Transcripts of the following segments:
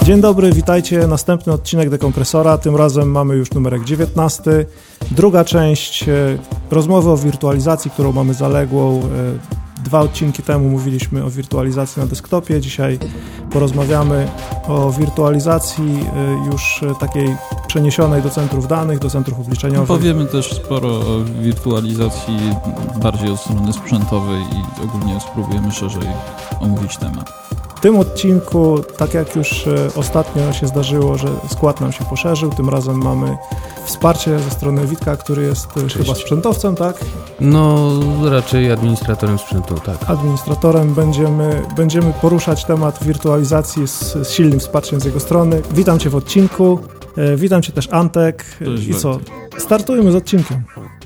Dzień dobry, witajcie. Następny odcinek Dekompresora. Tym razem mamy już numerek 19. Druga część rozmowy o wirtualizacji, którą mamy zaległą. 2 odcinki temu mówiliśmy o wirtualizacji na desktopie. Dzisiaj porozmawiamy o wirtualizacji już takiej przeniesionej do centrów danych, do centrów obliczeniowych. Powiemy też sporo o wirtualizacji bardziej od strony sprzętowej i ogólnie spróbujemy szerzej omówić temat. W tym odcinku, tak jak już ostatnio się zdarzyło, że skład nam się poszerzył, tym razem mamy wsparcie ze strony Witka, który jest chyba sprzętowcem, tak? No, raczej administratorem sprzętu, tak. Administratorem. Będziemy poruszać temat wirtualizacji z silnym wsparciem z jego strony. Witam Cię w odcinku, witam Cię też Antek. Cześć, i co? Startujmy z odcinkiem.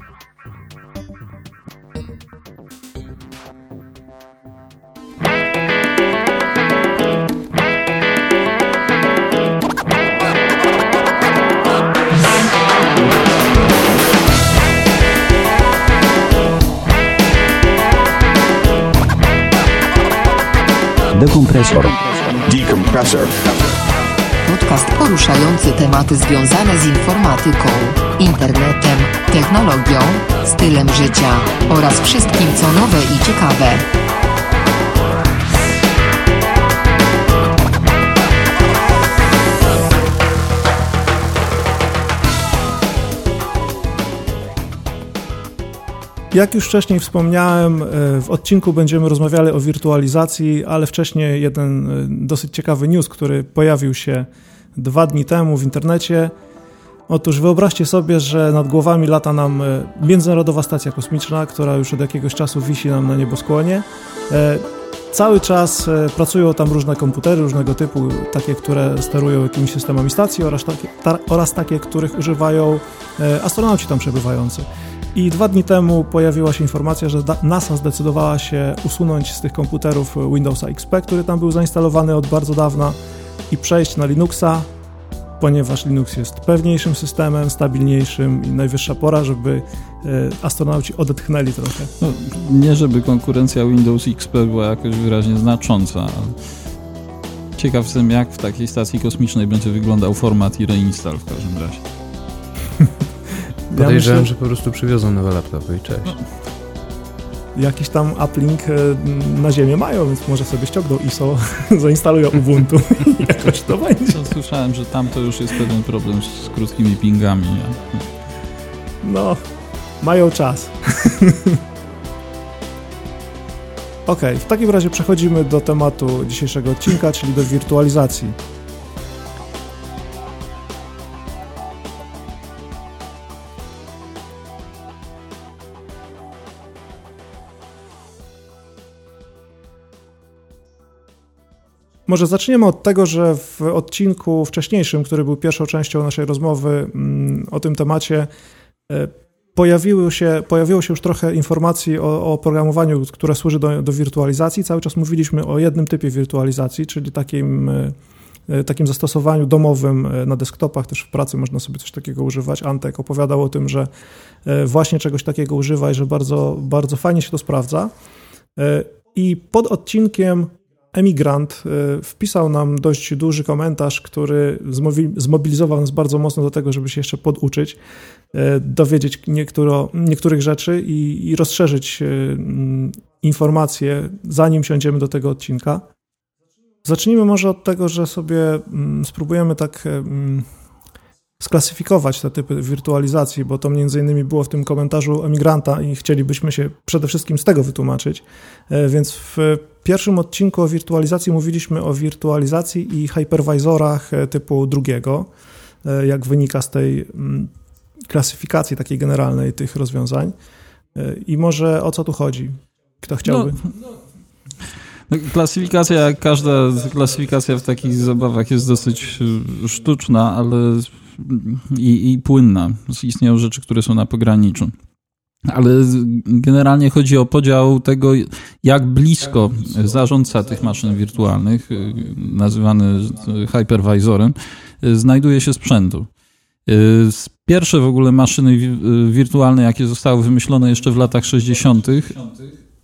Dekompresor. Decompressor. Podcast poruszający tematy związane z informatyką, internetem, technologią, stylem życia oraz wszystkim co nowe i ciekawe. Jak już wcześniej wspomniałem, w odcinku będziemy rozmawiali o wirtualizacji, ale wcześniej jeden dosyć ciekawy news, który pojawił się 2 dni temu w internecie. Otóż wyobraźcie sobie, że nad głowami lata nam Międzynarodowa Stacja Kosmiczna, która już od jakiegoś czasu wisi nam na nieboskłonie. Cały czas pracują tam różne komputery różnego typu, takie, które sterują jakimiś systemami stacji oraz takie, których używają astronauci tam przebywający. I 2 dni temu pojawiła się informacja, że NASA zdecydowała się usunąć z tych komputerów Windowsa XP, który tam był zainstalowany od bardzo dawna, i przejść na Linuxa, ponieważ Linux jest pewniejszym systemem, stabilniejszym i najwyższa pora, żeby astronauci odetchnęli trochę. No, nie żeby konkurencja Windows XP była jakoś wyraźnie znacząca, ale ciekaw jestem, jak w takiej stacji kosmicznej będzie wyglądał format i reinstall w każdym razie. Podejrzewam, że po prostu przywiozą nowe laptopy i cześć. Jakiś tam uplink na ziemię mają, więc może sobie ściągną ISO, zainstalują Ubuntu i jakoś to będzie. Słyszałem, że tam to już jest pewien problem z krótkimi pingami. No, mają czas. Okej, w takim razie przechodzimy do tematu dzisiejszego odcinka, czyli do wirtualizacji. Może zaczniemy od tego, że w odcinku wcześniejszym, który był pierwszą częścią naszej rozmowy o tym temacie, pojawiło się już trochę informacji o oprogramowaniu, które służy do wirtualizacji. Cały czas mówiliśmy o jednym typie wirtualizacji, czyli takim zastosowaniu domowym na desktopach. Też w pracy można sobie coś takiego używać. Antek opowiadał o tym, że właśnie czegoś takiego używa i że bardzo, bardzo fajnie się to sprawdza. I pod odcinkiem Emigrant wpisał nam dość duży komentarz, który zmobilizował nas bardzo mocno do tego, żeby się jeszcze poduczyć, dowiedzieć niektórych rzeczy i rozszerzyć informacje, zanim siądziemy do tego odcinka. Zacznijmy może od tego, że sobie spróbujemy tak sklasyfikować te typy wirtualizacji, bo to między innymi było w tym komentarzu Emigranta i chcielibyśmy się przede wszystkim z tego wytłumaczyć. Więc w pierwszym odcinku o wirtualizacji mówiliśmy o wirtualizacji i hypervisorach typu drugiego, jak wynika z tej klasyfikacji takiej generalnej tych rozwiązań. I może o co tu chodzi? Kto chciałby? No, klasyfikacja, jak każda klasyfikacja w takich zabawach, jest dosyć sztuczna, ale i płynna. Istnieją rzeczy, które są na pograniczu. Ale generalnie chodzi o podział tego, jak blisko zarządca tych maszyn wirtualnych, nazywany hypervisorem, znajduje się sprzętu. Pierwsze w ogóle maszyny wirtualne, jakie zostały wymyślone jeszcze w latach 60.,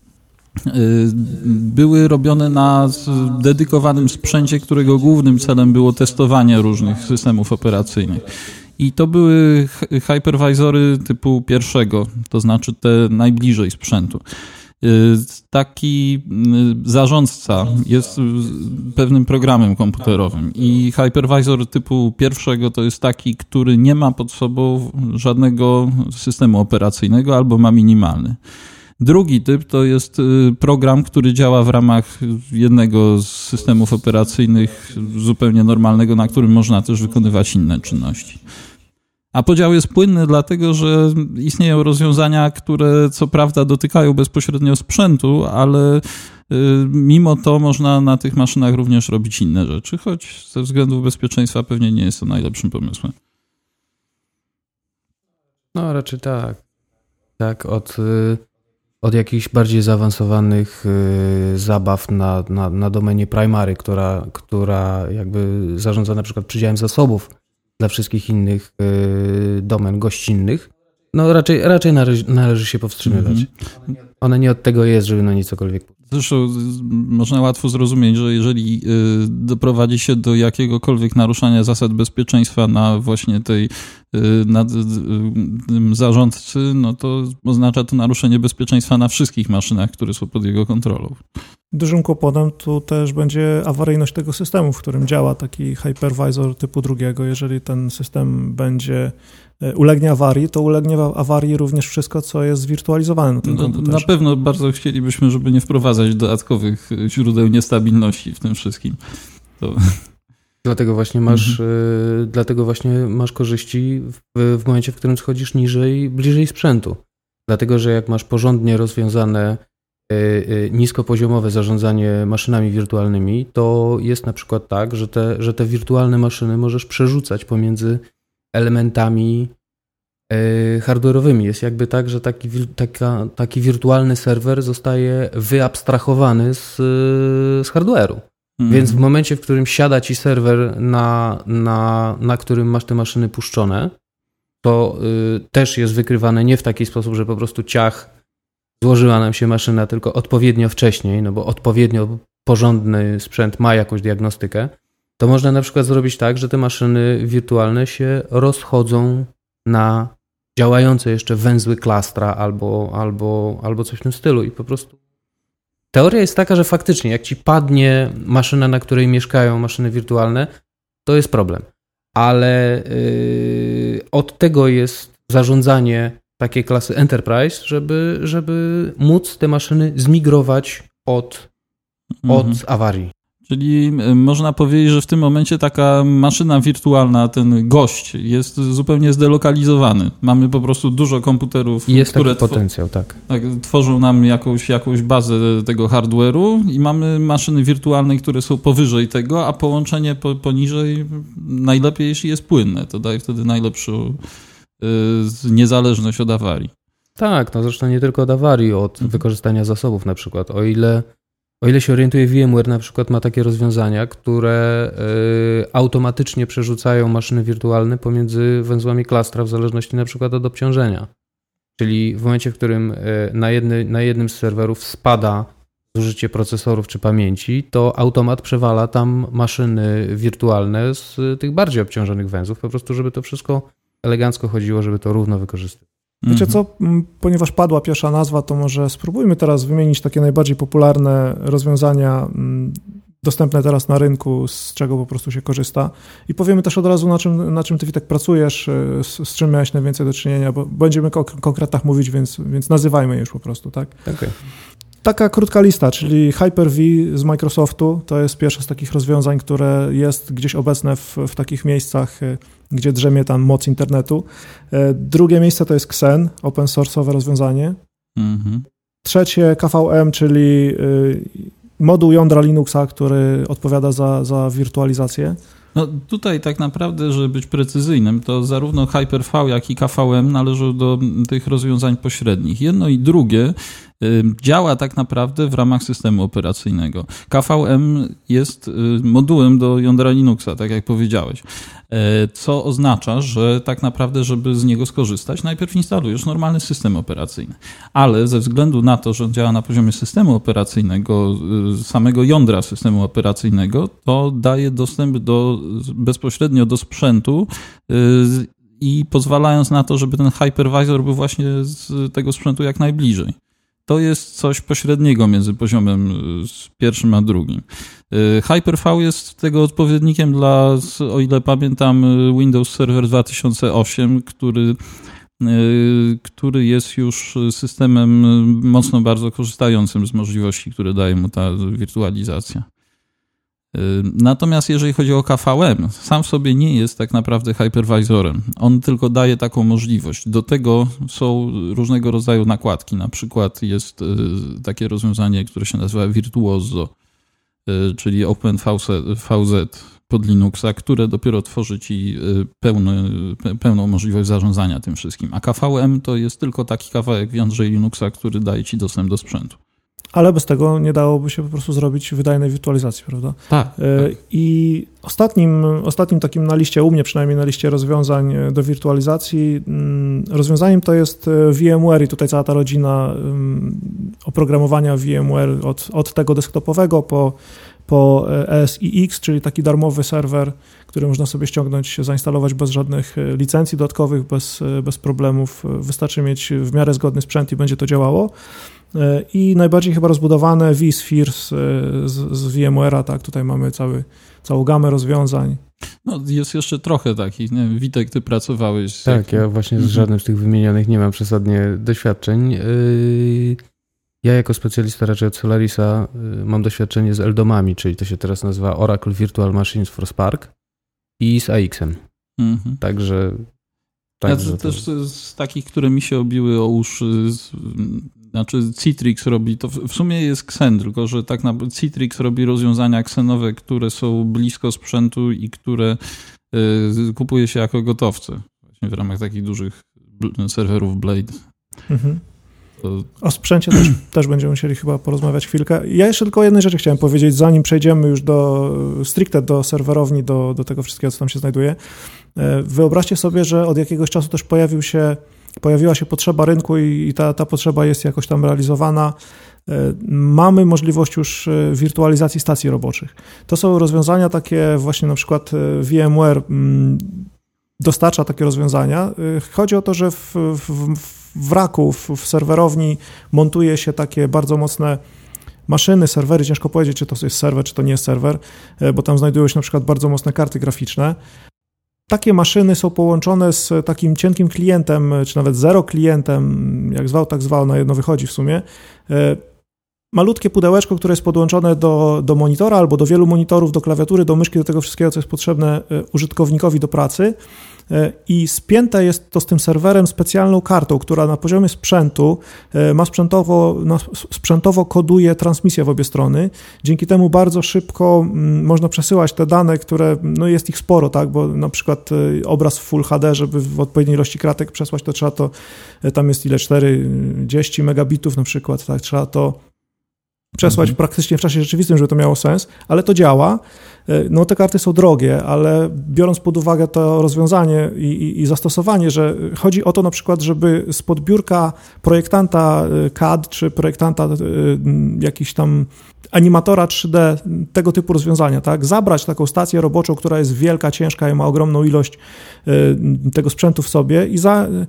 były robione na dedykowanym sprzęcie, którego głównym celem było testowanie różnych systemów operacyjnych. I to były hypervisory typu pierwszego, to znaczy te najbliżej sprzętu. Taki zarządca jest pewnym programem komputerowym i hypervisor typu pierwszego to jest taki, który nie ma pod sobą żadnego systemu operacyjnego albo ma minimalny. Drugi typ to jest program, który działa w ramach jednego z systemów operacyjnych zupełnie normalnego, na którym można też wykonywać inne czynności. A podział jest płynny dlatego, że istnieją rozwiązania, które co prawda dotykają bezpośrednio sprzętu, ale mimo to można na tych maszynach również robić inne rzeczy, choć ze względów bezpieczeństwa pewnie nie jest to najlepszym pomysłem. No raczej tak. Tak, od jakichś bardziej zaawansowanych zabaw na domenie primary, która jakby zarządza na przykład przydziałem zasobów dla wszystkich innych domen gościnnych, no raczej należy się powstrzymywać. Ona nie od tego jest, żeby na nie cokolwiek... Zresztą można łatwo zrozumieć, że jeżeli doprowadzi się do jakiegokolwiek naruszania zasad bezpieczeństwa na właśnie tej tym zarządcy, no to oznacza to naruszenie bezpieczeństwa na wszystkich maszynach, które są pod jego kontrolą. Dużym kłopotem tu też będzie awaryjność tego systemu, w którym działa taki hypervisor typu drugiego. Jeżeli ten system ulegnie awarii, to ulegnie awarii również wszystko, co jest zwirtualizowane na tym komputerze. Na pewno bardzo chcielibyśmy, żeby nie wprowadzać dodatkowych źródeł niestabilności w tym wszystkim. Dlatego właśnie masz korzyści w momencie, w którym schodzisz bliżej sprzętu. Dlatego, że jak masz porządnie rozwiązane niskopoziomowe zarządzanie maszynami wirtualnymi, to jest na przykład tak, że te wirtualne maszyny możesz przerzucać pomiędzy elementami hardware'owymi. Jest jakby tak, że taki wirtualny serwer zostaje wyabstrahowany z hardware'u. Więc w momencie, w którym siada ci serwer, na którym masz te maszyny puszczone, to też jest wykrywane nie w taki sposób, że po prostu złożyła nam się maszyna, tylko odpowiednio wcześniej, no bo odpowiednio porządny sprzęt ma jakąś diagnostykę, to można na przykład zrobić tak, że te maszyny wirtualne się rozchodzą na działające jeszcze węzły klastra albo coś w tym stylu i po prostu teoria jest taka, że faktycznie jak ci padnie maszyna, na której mieszkają maszyny wirtualne, to jest problem. Ale od tego jest zarządzanie takiej klasy Enterprise, żeby móc te maszyny zmigrować od awarii. Czyli można powiedzieć, że w tym momencie taka maszyna wirtualna, ten gość jest zupełnie zdelokalizowany. Mamy po prostu dużo komputerów, jest które taki potencjał, tak. Tworzą nam jakąś bazę tego hardware'u i mamy maszyny wirtualne, które są powyżej tego, a połączenie poniżej najlepiej, jeśli jest płynne. To daje wtedy najlepszą niezależność od awarii. Tak, no zresztą nie tylko od awarii, od wykorzystania zasobów na przykład. O ile się orientuję, VMware na przykład ma takie rozwiązania, które automatycznie przerzucają maszyny wirtualne pomiędzy węzłami klastra w zależności na przykład od obciążenia. Czyli w momencie, w którym na jednym z serwerów spada zużycie procesorów czy pamięci, to automat przewala tam maszyny wirtualne z tych bardziej obciążonych węzłów, po prostu żeby to wszystko elegancko chodziło, żeby to równo wykorzystywać. Wiecie co, ponieważ padła pierwsza nazwa, to może spróbujmy teraz wymienić takie najbardziej popularne rozwiązania dostępne teraz na rynku, z czego po prostu się korzysta i powiemy też od razu, na czym ty, Witek, pracujesz, z czym miałeś najwięcej do czynienia, bo będziemy o konkretach mówić, więc nazywajmy już po prostu, tak? Okay. Taka krótka lista, czyli Hyper-V z Microsoftu, to jest pierwsze z takich rozwiązań, które jest gdzieś obecne w takich miejscach, gdzie drzemie tam moc internetu. Drugie miejsce to jest Xen, open source'owe rozwiązanie. Trzecie KVM, czyli moduł jądra Linuxa, który odpowiada za wirtualizację. No tutaj tak naprawdę, żeby być precyzyjnym, to zarówno Hyper-V, jak i KVM należą do tych rozwiązań pośrednich. Jedno i drugie działa tak naprawdę w ramach systemu operacyjnego. KVM jest modułem do jądra Linuxa, tak jak powiedziałeś, co oznacza, że tak naprawdę, żeby z niego skorzystać, najpierw instalujesz normalny system operacyjny. Ale ze względu na to, że on działa na poziomie systemu operacyjnego, samego jądra systemu operacyjnego, to daje dostęp bezpośrednio do sprzętu i pozwalając na to, żeby ten hypervisor był właśnie z tego sprzętu jak najbliżej. To jest coś pośredniego między poziomem pierwszym a drugim. Hyper-V jest tego odpowiednikiem dla, o ile pamiętam, Windows Server 2008, który jest już systemem mocno bardzo korzystającym z możliwości, które daje mu ta wirtualizacja. Natomiast jeżeli chodzi o KVM, sam w sobie nie jest tak naprawdę hypervisorem. On tylko daje taką możliwość. Do tego są różnego rodzaju nakładki. Na przykład jest takie rozwiązanie, które się nazywa Virtuoso, czyli OpenVZ pod Linuxa, które dopiero tworzy ci pełną możliwość zarządzania tym wszystkim. A KVM to jest tylko taki kawałek w jądrze Linuxa, który daje ci dostęp do sprzętu. Ale bez tego nie dałoby się po prostu zrobić wydajnej wirtualizacji, prawda? Tak. I ostatnim takim na liście, u mnie przynajmniej na liście rozwiązań do wirtualizacji, rozwiązaniem to jest VMware i tutaj cała ta rodzina oprogramowania VMware od tego desktopowego po ESIX, czyli taki darmowy serwer, który można sobie ściągnąć, zainstalować bez żadnych licencji dodatkowych, bez problemów. Wystarczy mieć w miarę zgodny sprzęt i będzie to działało. I najbardziej chyba rozbudowane vSphere z VMware'a, tak, tutaj mamy całą gamę rozwiązań. No, jest jeszcze trochę takich, nie? Witek, ty pracowałeś. Tak, ja właśnie z żadnym z tych wymienionych nie mam przesadnie doświadczeń. Ja jako specjalista raczej od Solarisa mam doświadczenie z LDOM-ami, czyli to się teraz nazywa Oracle Virtual Machines for Spark i z AX-em. Także ja też z takich, które mi się obiły o uszy, znaczy Citrix robi, to w sumie jest Xen, tylko że tak naprawdę Citrix robi rozwiązania Xenowe, które są blisko sprzętu i które kupuje się jako gotowce. Właśnie w ramach takich dużych serwerów Blade. O sprzęcie też będziemy musieli chyba porozmawiać chwilkę. Ja jeszcze tylko o jednej rzeczy chciałem powiedzieć, zanim przejdziemy już stricte do serwerowni, do tego wszystkiego, co tam się znajduje. Wyobraźcie sobie, że od jakiegoś czasu też pojawiła się potrzeba rynku i ta potrzeba jest jakoś tam realizowana. Mamy możliwość już wirtualizacji stacji roboczych. To są rozwiązania takie właśnie, na przykład VMware dostarcza takie rozwiązania. Chodzi o to, że w racku, w serwerowni montuje się takie bardzo mocne maszyny, serwery, ciężko powiedzieć, czy to jest serwer, czy to nie jest serwer, bo tam znajdują się na przykład bardzo mocne karty graficzne. Takie maszyny są połączone z takim cienkim klientem, czy nawet zero klientem, jak zwał, tak zwał, na jedno wychodzi w sumie. Malutkie pudełeczko, które jest podłączone do monitora albo do wielu monitorów, do klawiatury, do myszki, do tego wszystkiego, co jest potrzebne użytkownikowi do pracy. I spięte jest to z tym serwerem specjalną kartą, która na poziomie sprzętu sprzętowo koduje transmisję w obie strony. Dzięki temu bardzo szybko można przesyłać te dane, które, no jest ich sporo, tak, bo na przykład obraz w Full HD, żeby w odpowiedniej ilości kratek przesłać, to trzeba to, tam jest ile, 40 megabitów na przykład, tak, trzeba to przesłać praktycznie w czasie rzeczywistym, żeby to miało sens, ale to działa. No te karty są drogie, ale biorąc pod uwagę to rozwiązanie i zastosowanie, że chodzi o to na przykład, żeby spod biurka projektanta CAD czy projektanta jakiś tam animatora 3D, tego typu rozwiązania, tak, zabrać taką stację roboczą, która jest wielka, ciężka i ma ogromną ilość tego sprzętu w sobie i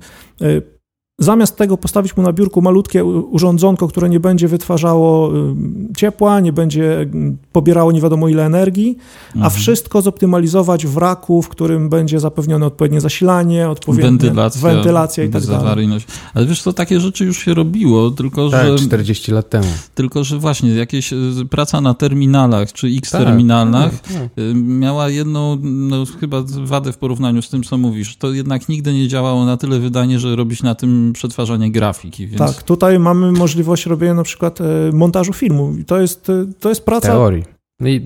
zamiast tego postawić mu na biurku malutkie urządzonko, które nie będzie wytwarzało ciepła, nie będzie pobierało nie wiadomo ile energii, a wszystko zoptymalizować w racku, w którym będzie zapewnione odpowiednie zasilanie, odpowiednia wentylacja i tak dalej. Ale wiesz co, takie rzeczy już się robiło, tylko tak, że... 40 lat temu. Tylko że właśnie jakieś praca na terminalach czy X-terminalach miała jedną, no chyba wadę w porównaniu z tym, co mówisz. To jednak nigdy nie działało na tyle wydajnie, że robić na tym przetwarzanie grafiki. Więc... Tak, tutaj mamy możliwość robienia na przykład montażu filmu. I to jest praca... Teorii. No i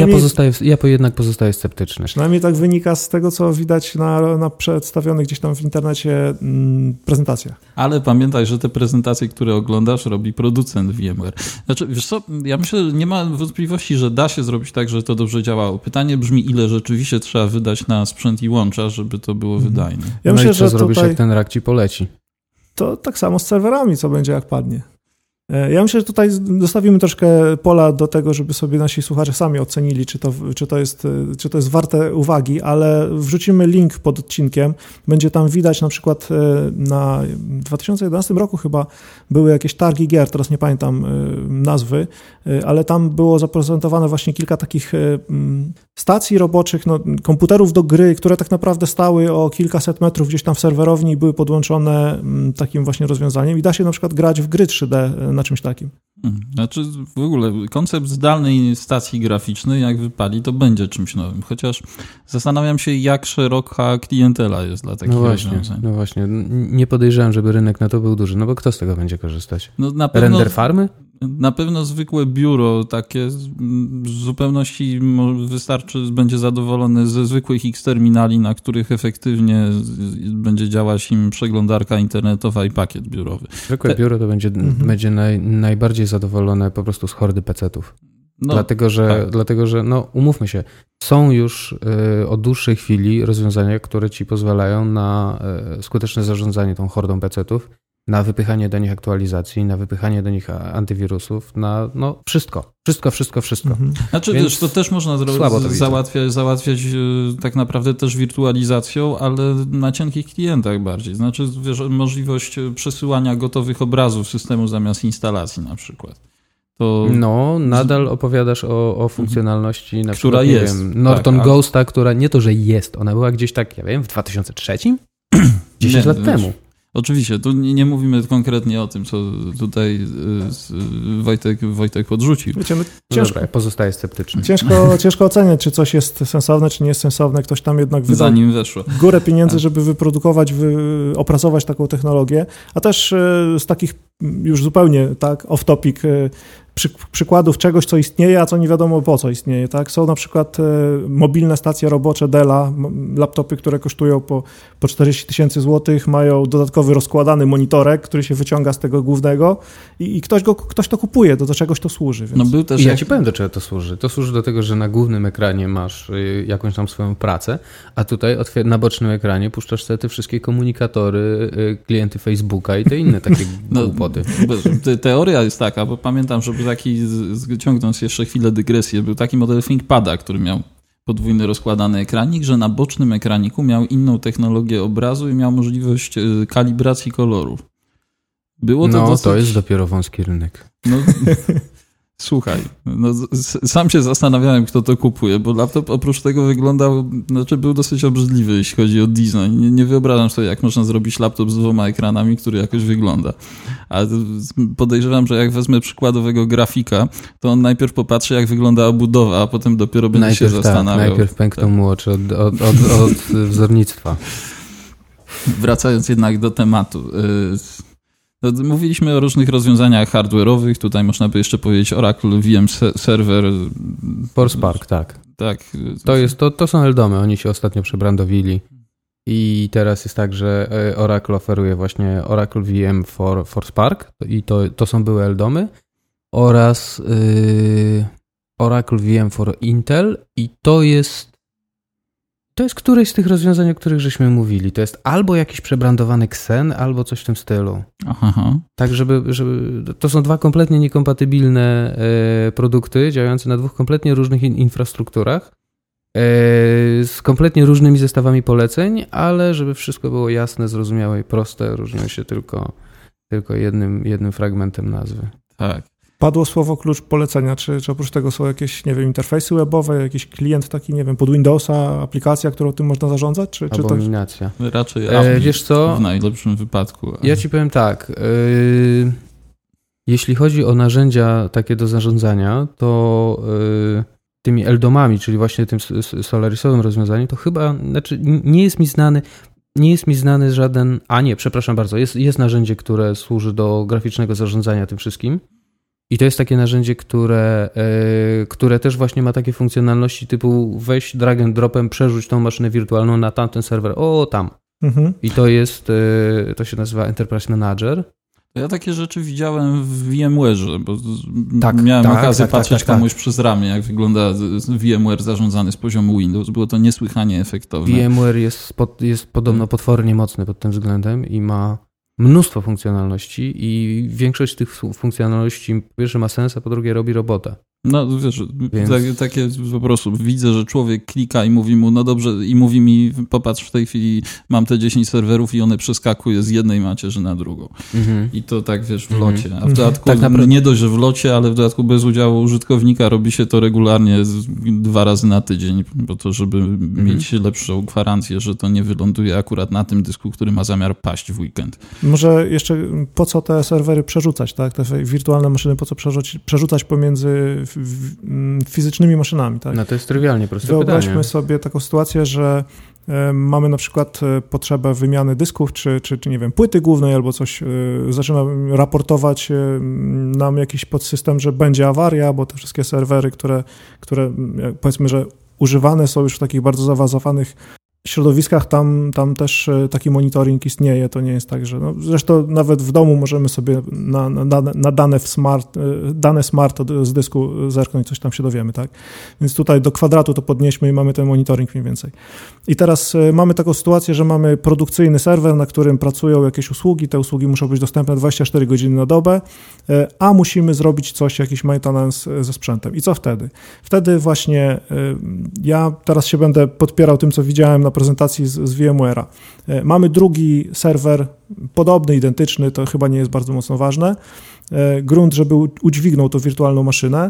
ja jednak pozostaję sceptyczny. Przynajmniej tak wynika z tego, co widać na przedstawionych gdzieś tam w internecie prezentacjach. Ale pamiętaj, że te prezentacje, które oglądasz, robi producent VMware. Znaczy, wiesz co, ja myślę, że nie ma wątpliwości, że da się zrobić tak, że to dobrze działało. Pytanie brzmi, ile rzeczywiście trzeba wydać na sprzęt i łącza, żeby to było wydajne. Ja myślę, i co że zrobisz, jak ten rak ci poleci? To tak samo z serwerami, co będzie, jak padnie. Ja myślę, że tutaj zostawimy troszkę pola do tego, żeby sobie nasi słuchacze sami ocenili, czy to jest warte uwagi, ale wrzucimy link pod odcinkiem. Będzie tam widać na przykład na 2011 roku chyba były jakieś targi gier, teraz nie pamiętam nazwy, ale tam było zaprezentowane właśnie kilka takich stacji roboczych, komputerów do gry, które tak naprawdę stały o kilkaset metrów gdzieś tam w serwerowni i były podłączone takim właśnie rozwiązaniem i da się na przykład grać w gry 3D na czymś takim. Znaczy w ogóle koncept zdalnej stacji graficznej, jak wypali, to będzie czymś nowym. Chociaż zastanawiam się, jak szeroka klientela jest dla takich rozwiązań. No właśnie, nie podejrzewam, żeby rynek na to był duży, no bo kto z tego będzie korzystać? No na pewno, render farmy? Na pewno zwykłe biuro takie w zupełności będzie zadowolone ze zwykłych X-terminali, na których efektywnie będzie działać im przeglądarka internetowa i pakiet biurowy. Zwykłe biuro to będzie najbardziej zadowolone po prostu z hordy pecetów. Dlatego, że umówmy się, są już od dłuższej chwili rozwiązania, które ci pozwalają na skuteczne zarządzanie tą hordą pecetów, na wypychanie do nich aktualizacji, na wypychanie do nich antywirusów, na wszystko. Znaczy, wiesz, to też można załatwiać tak naprawdę też wirtualizacją, ale na cienkich klientach bardziej. Znaczy, wiesz, możliwość przesyłania gotowych obrazów systemu zamiast instalacji na przykład. To... nadal opowiadasz o funkcjonalności, na która przykład, jest. Norton Ghosta, która nie to, że jest, ona była gdzieś tak, w 2003? 10 lat temu. Oczywiście, tu nie mówimy konkretnie o tym, co tutaj Wojtek podrzucił. Wiecie, Dobra, ja pozostaję sceptyczny. Ciężko oceniać, czy coś jest sensowne, czy nie jest sensowne. Ktoś tam jednak wydał zanim weszło górę pieniędzy, żeby wyprodukować, opracować taką technologię, a też z takich już zupełnie off-topic przykładów czegoś, co istnieje, a co nie wiadomo po co istnieje. Tak? Są na przykład mobilne stacje robocze Della, laptopy, które kosztują po 40 000 złotych, mają dodatkowy rozkładany monitorek, który się wyciąga z tego głównego i ktoś to kupuje, do czegoś to służy. Więc... był też ja ci powiem, do czego to służy. To służy do tego, że na głównym ekranie masz jakąś tam swoją pracę, a tutaj na bocznym ekranie puszczasz sobie te wszystkie komunikatory, klienty Facebooka i te inne takie głupoty. Teoria jest taka, bo pamiętam, żeby ciągnąc jeszcze chwilę dygresję, był taki model ThinkPada, który miał podwójny rozkładany ekranik, że na bocznym ekraniku miał inną technologię obrazu i miał możliwość kalibracji kolorów. Było to to jest dopiero wąski rynek. Słuchaj, sam się zastanawiałem, kto to kupuje, bo laptop oprócz tego wyglądał, był dosyć obrzydliwy, jeśli chodzi o design. Nie wyobrażam sobie, jak można zrobić laptop z 2 ekranami, który jakoś wygląda. A podejrzewam, że jak wezmę przykładowego grafika, to on najpierw popatrzy, jak wygląda obudowa, a potem dopiero będzie się zastanawiał. Najpierw pękną mu oczy od wzornictwa. Wracając jednak do tematu. Mówiliśmy o różnych rozwiązaniach hardware'owych, tutaj można by jeszcze powiedzieć Oracle VM Server. ForcePark, tak. To są Eldomy, oni się ostatnio przebrandowili i teraz jest tak, że Oracle oferuje właśnie Oracle VM for ForcePark i to były Eldomy oraz Oracle VM for Intel i to jest któreś z tych rozwiązań, o których żeśmy mówili. To jest albo jakiś przebrandowany Xen, albo coś w tym stylu. Aha. Tak, żeby to są 2 kompletnie niekompatybilne produkty działające na 2 kompletnie różnych infrastrukturach z kompletnie różnymi zestawami poleceń, ale żeby wszystko było jasne, zrozumiałe i proste, różnią się tylko jednym fragmentem nazwy. Tak. Padło słowo klucz polecenia. Czy oprócz tego są jakieś, interfejsy webowe, jakiś klient taki, pod Windowsa, aplikacja, którą tym można zarządzać? Czy abominacja. Raczej wiesz co? W najlepszym wypadku. Ja ci powiem tak. Jeśli chodzi o narzędzia takie do zarządzania, to tymi Eldomami, czyli właśnie tym Solarisowym rozwiązaniem, to chyba, nie jest mi znany żaden, przepraszam bardzo, jest narzędzie, które służy do graficznego zarządzania tym wszystkim. I to jest takie narzędzie, które też właśnie ma takie funkcjonalności typu weź drag and dropem, przerzuć tą maszynę wirtualną na tamten serwer, tam. I to się nazywa Enterprise Manager. Ja takie rzeczy widziałem w VMware'ze, bo miałem okazję patrzeć komuś przez ramię, jak wygląda VMware zarządzany z poziomu Windows. Było to niesłychanie efektowne. VMware jest podobno potwornie mocny pod tym względem i ma mnóstwo funkcjonalności i większość tych funkcjonalności po pierwsze ma sens, a po drugie robi robotę. No wiesz, takie po prostu widzę, że człowiek klika i mówi mu, no dobrze, i mówi mi, popatrz, w tej chwili mam te 10 serwerów i one przeskakuje z jednej macierzy na drugą. I to tak, wiesz, w locie. A w dodatku nie dość, że w locie, ale w dodatku bez udziału użytkownika robi się to regularnie 2 razy na tydzień, po to, żeby mieć lepszą gwarancję, że to nie wyląduje akurat na tym dysku, który ma zamiar paść w weekend. Może jeszcze po co te serwery przerzucać, tak? Te wirtualne maszyny po co przerzucać pomiędzy fizycznymi maszynami, tak? No to jest trywialnie proste Wyobraźmy pytanie. sobie taką sytuację, że mamy na przykład potrzebę wymiany dysków, czy nie wiem, płyty głównej albo coś, zaczyna raportować nam jakiś podsystem, że będzie awaria, bo te wszystkie serwery, które powiedzmy, że używane są już w takich bardzo zaawansowanych środowiskach, tam też taki monitoring istnieje, to nie jest tak, że zresztą nawet w domu możemy sobie na dane smart z dysku zerknąć, coś tam się dowiemy, tak? Więc tutaj do kwadratu to podnieśmy i mamy ten monitoring mniej więcej. I teraz mamy taką sytuację, że mamy produkcyjny serwer, na którym pracują jakieś usługi, te usługi muszą być dostępne 24 godziny na dobę, a musimy zrobić coś, jakiś maintenance ze sprzętem. I co wtedy? Wtedy właśnie ja teraz się będę podpierał tym, co widziałem na prezentacji z VMware'a. Mamy drugi serwer, podobny, identyczny, to chyba nie jest bardzo mocno ważne. Grunt, żeby udźwignął tą wirtualną maszynę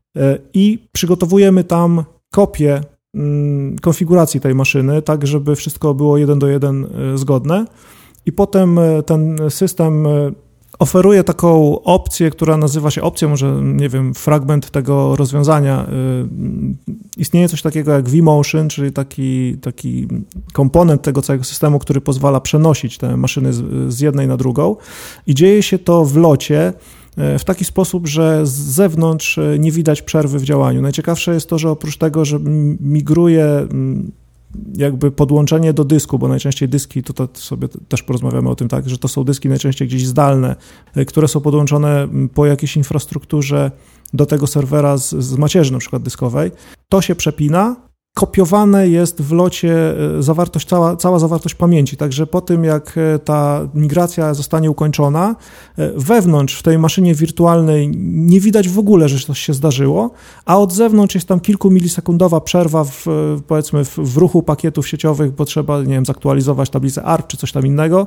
i przygotowujemy tam kopię konfiguracji tej maszyny, tak żeby wszystko było 1:1 zgodne i potem ten system oferuje taką opcję, która nazywa się opcją, może nie wiem, fragment tego rozwiązania. Istnieje coś takiego jak vMotion, czyli taki komponent tego całego systemu, który pozwala przenosić te maszyny z jednej na drugą i dzieje się to w locie w taki sposób, że z zewnątrz nie widać przerwy w działaniu. Najciekawsze jest to, że oprócz tego, że migruje jakby podłączenie do dysku, bo najczęściej dyski, to sobie też porozmawiamy o tym, tak, że to są dyski najczęściej gdzieś zdalne, które są podłączone po jakiejś infrastrukturze do tego serwera z macierzy na przykład dyskowej. To się przepina, kopiowane jest w locie cała zawartość pamięci, także po tym jak ta migracja zostanie ukończona, wewnątrz w tej maszynie wirtualnej nie widać w ogóle, że coś się zdarzyło, a od zewnątrz jest tam kilkumilisekundowa przerwa powiedzmy w ruchu pakietów sieciowych, bo trzeba, nie wiem, zaktualizować tablicę ARP czy coś tam innego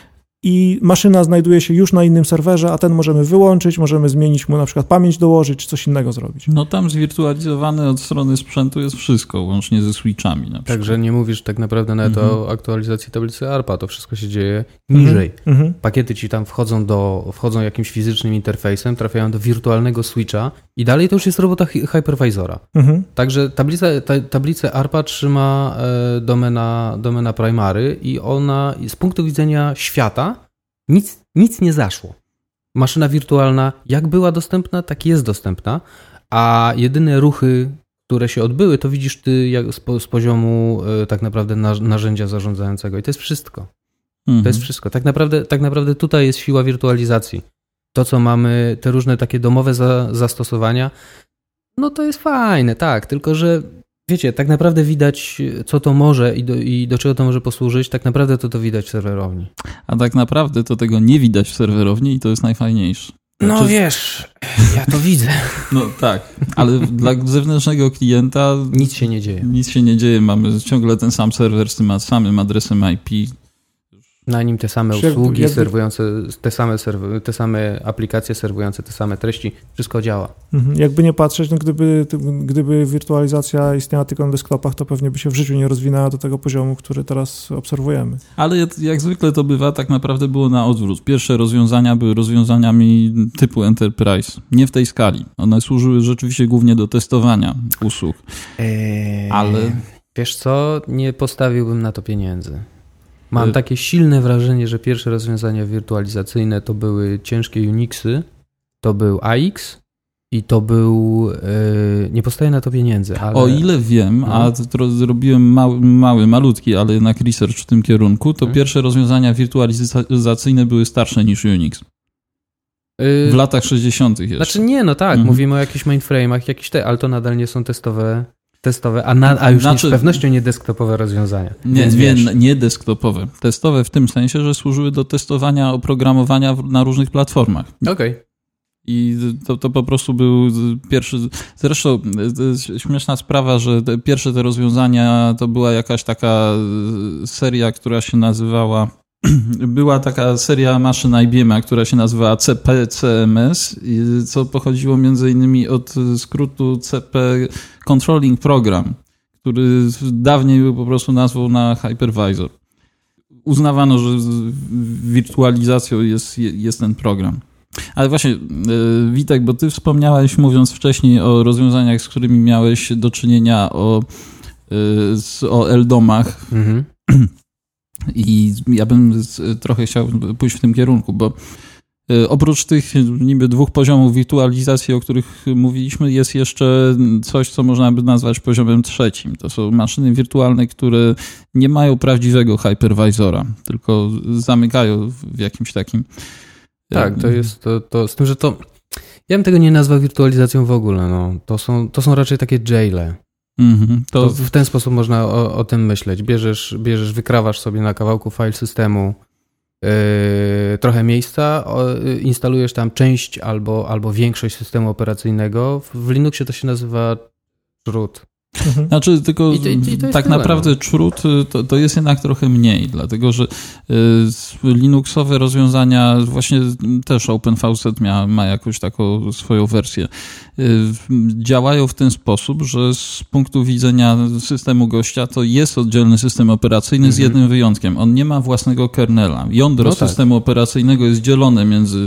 i maszyna znajduje się już na innym serwerze, a ten możemy wyłączyć, możemy zmienić mu na przykład pamięć dołożyć, czy coś innego zrobić. No tam zwirtualizowane od strony sprzętu jest wszystko, łącznie ze switchami na przykład. Także nie mówisz tak naprawdę nawet o aktualizacji tablicy ARPA, to wszystko się dzieje niżej. Pakiety ci tam wchodzą jakimś fizycznym interfejsem, trafiają do wirtualnego switcha i dalej to już jest robota hypervisora. Także tablicę ARPA trzyma domena primary i ona z punktu widzenia świata nic nie zaszło. Maszyna wirtualna jak była dostępna, tak jest dostępna, a jedyne ruchy, które się odbyły, to widzisz ty z poziomu tak naprawdę narzędzia zarządzającego i to jest wszystko. To jest wszystko. Tak naprawdę tutaj jest siła wirtualizacji. To, co mamy, te różne takie domowe zastosowania, no to jest fajne, tak, tylko że wiecie, tak naprawdę widać, co to może i do czego to może posłużyć, tak naprawdę to widać w serwerowni. A tak naprawdę to tego nie widać w serwerowni i to jest najfajniejsze. No wiesz, ja to widzę. No tak, ale dla zewnętrznego klienta nic się nie dzieje. Nic się nie dzieje, mamy ciągle ten sam serwer z tym samym adresem IP. Na nim te same usługi serwujące, te same aplikacje serwujące te same treści, wszystko działa. Jakby nie patrzeć, no gdyby wirtualizacja istniała tylko na desktopach, to pewnie by się w życiu nie rozwinęła do tego poziomu, który teraz obserwujemy. Ale jak zwykle to bywa, tak naprawdę było na odwrót. Pierwsze rozwiązania były rozwiązaniami typu Enterprise, nie w tej skali. One służyły rzeczywiście głównie do testowania usług. Ale wiesz co, nie postawiłbym na to pieniędzy. Mam takie silne wrażenie, że pierwsze rozwiązania wirtualizacyjne to były ciężkie Unixy, to był AX i to był, nie postaje na to pieniędzy, ale... O ile wiem, a to zrobiłem malutki, ale jednak research w tym kierunku, to pierwsze rozwiązania wirtualizacyjne były starsze niż Unix. W latach 60. jeszcze. Znaczy nie, no tak, mówimy o jakichś mainframe'ach, ale to nadal nie są testowe, a już z pewnością nie desktopowe rozwiązania. Nie desktopowe. Testowe w tym sensie, że służyły do testowania oprogramowania na różnych platformach. Okej. I to po prostu był pierwszy... Zresztą śmieszna sprawa, że pierwsze te rozwiązania to była jakaś taka seria, która się nazywała... Była taka seria maszyn IBM-a, która się nazywała CP/CMS, co pochodziło między innymi od skrótu CP Controlling Program, który dawniej był po prostu nazwą na hypervisor. Uznawano, że wirtualizacją jest ten program. Ale właśnie, Witek, bo ty wspomniałeś, mówiąc wcześniej o rozwiązaniach, z którymi miałeś do czynienia o LDOM-ach. I ja bym trochę chciał pójść w tym kierunku, bo oprócz tych niby 2 poziomów wirtualizacji, o których mówiliśmy, jest jeszcze coś, co można by nazwać poziomem 3. To są maszyny wirtualne, które nie mają prawdziwego hypervisora, tylko zamykają w jakimś takim... Tak, to jest to z tym, że to... Ja bym tego nie nazwał wirtualizacją w ogóle. No. To są raczej takie jaile. To w ten sposób można o tym myśleć. Bierzesz, wykrawasz sobie na kawałku file systemu trochę miejsca, instalujesz tam część albo większość systemu operacyjnego. W Linuxie to się nazywa root. Znaczy, tylko tak naprawdę czrut to jest jednak trochę mniej, dlatego że linuxowe rozwiązania, właśnie też OpenVZ ma jakąś taką swoją wersję, działają w ten sposób, że z punktu widzenia systemu gościa to jest oddzielny system operacyjny z jednym wyjątkiem. On nie ma własnego kernela. Jądro systemu operacyjnego jest dzielone między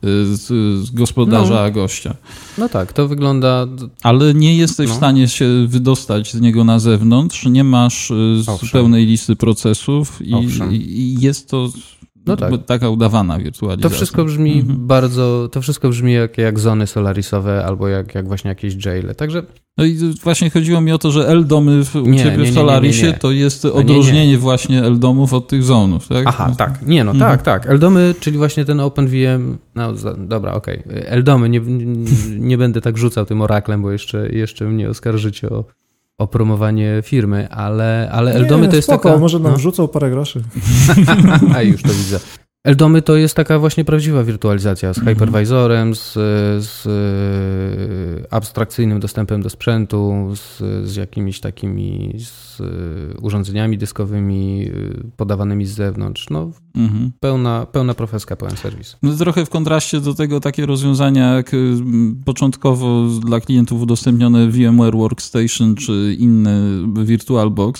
z gospodarza a gościa. No tak, to wygląda... Ale nie jesteś w stanie się wydostać z niego na zewnątrz, nie masz pełnej listy procesów i jest to taka udawana wirtualizacja. To wszystko brzmi to wszystko brzmi jak zony solarisowe albo jak właśnie jakieś jaile, także... No i właśnie chodziło mi o to, że LDOMy u ciebie w Solarisie to jest odróżnienie właśnie LDOMów od tych zonów, tak? Aha, tak. Tak. LDOMy, czyli właśnie ten OpenVM, dobra, okej. LDOMy, nie będę tak rzucał tym oraklem, bo jeszcze mnie oskarżycie o promowanie firmy, ale LDOMy to jest taka... może nam wrzucą parę groszy. A już to widzę. LDOMy to jest taka właśnie prawdziwa wirtualizacja z hypervisorem, z abstrakcyjnym dostępem do sprzętu, z jakimiś takimi urządzeniami dyskowymi podawanymi z zewnątrz. No, pełna profeska, pełen serwis. No, trochę w kontraście do tego takie rozwiązania jak początkowo dla klientów udostępnione VMware Workstation czy inny VirtualBox.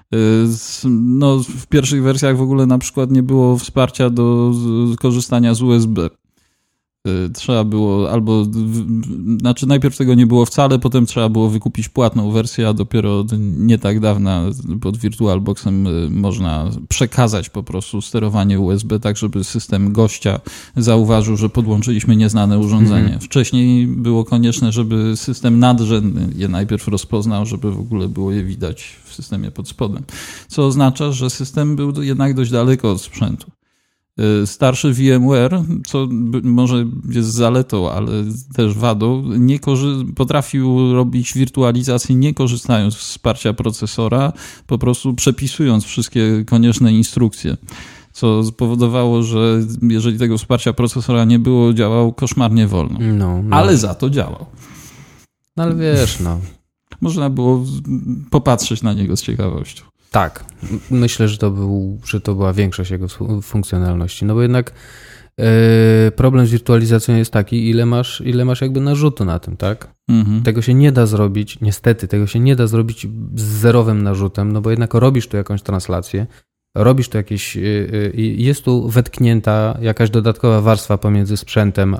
No, w pierwszych wersjach w ogóle na przykład nie było wsparcia do korzystania z USB. Trzeba było najpierw tego nie było wcale, potem trzeba było wykupić płatną wersję, a dopiero od nie tak dawna pod VirtualBoxem można przekazać po prostu sterowanie USB tak, żeby system gościa zauważył, że podłączyliśmy nieznane urządzenie. Wcześniej było konieczne, żeby system nadrzędny je najpierw rozpoznał, żeby w ogóle było je widać w systemie pod spodem. Co oznacza, że system był jednak dość daleko od sprzętu. Starszy VMware, co może jest zaletą, ale też wadą, potrafił robić wirtualizację nie korzystając z wsparcia procesora, po prostu przepisując wszystkie konieczne instrukcje, co spowodowało, że jeżeli tego wsparcia procesora nie było, działał koszmarnie wolno. Ale za to działał. No ale wiesz, Można było popatrzeć na niego z ciekawością. Tak, myślę, że to była większość jego funkcjonalności, no bo jednak problem z wirtualizacją jest taki, ile masz jakby narzutu na tym, tak? Tego się nie da zrobić, niestety, z zerowym narzutem, no bo jednak robisz tu jakąś translację, robisz tu jest tu wetknięta jakaś dodatkowa warstwa pomiędzy sprzętem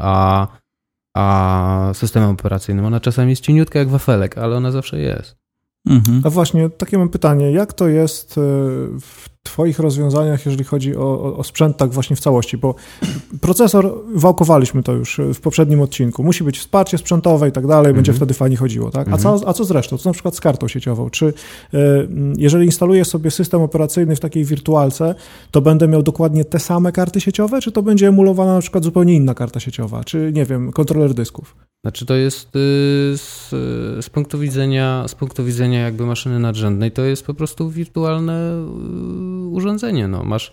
a systemem operacyjnym. Ona czasami jest cieniutka jak wafelek, ale ona zawsze jest. A właśnie, takie mam pytanie, jak to jest w twoich rozwiązaniach, jeżeli chodzi o sprzęt tak właśnie w całości, bo procesor, wałkowaliśmy to już w poprzednim odcinku, musi być wsparcie sprzętowe i tak dalej, będzie wtedy fajnie chodziło, tak? A co z resztą? Co na przykład z kartą sieciową? Czy jeżeli instaluję sobie system operacyjny w takiej wirtualce, to będę miał dokładnie te same karty sieciowe, czy to będzie emulowana na przykład zupełnie inna karta sieciowa, czy nie wiem, kontroler dysków? Znaczy to jest z punktu widzenia jakby maszyny nadrzędnej, to jest po prostu wirtualne urządzenie. No. Masz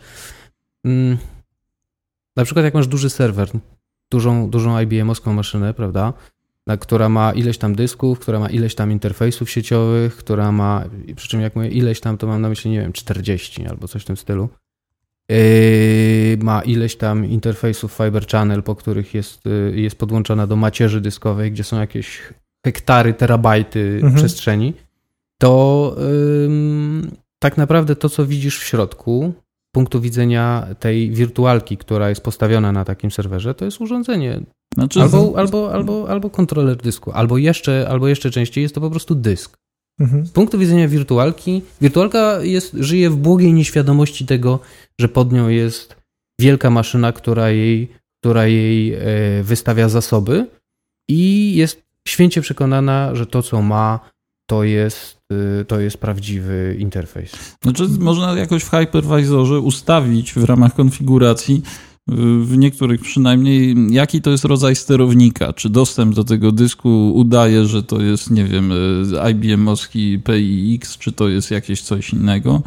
na przykład jak masz duży serwer, dużą IBM-owską maszynę, prawda, która ma ileś tam dysków, która ma ileś tam interfejsów sieciowych, która ma, przy czym jak mówię ileś tam, to mam na myśli, nie wiem, 40 albo coś w tym stylu. Ma ileś tam interfejsów Fiber Channel, po których jest podłączona do macierzy dyskowej, gdzie są jakieś hektary, terabajty przestrzeni, to tak naprawdę to, co widzisz w środku, z punktu widzenia tej wirtualki, która jest postawiona na takim serwerze, to jest urządzenie. Znaczy, albo kontroler dysku, albo jeszcze częściej jest to po prostu dysk. Z punktu widzenia wirtualka żyje w błogiej nieświadomości tego, że pod nią jest wielka maszyna, która jej wystawia zasoby i jest święcie przekonana, że to, co ma, to jest prawdziwy interfejs. Znaczy, można jakoś w hypervisorze ustawić w ramach konfiguracji, w niektórych przynajmniej, jaki to jest rodzaj sterownika. Czy dostęp do tego dysku udaje, że to jest, nie wiem, IBM-owski PIX, czy to jest jakieś coś innego.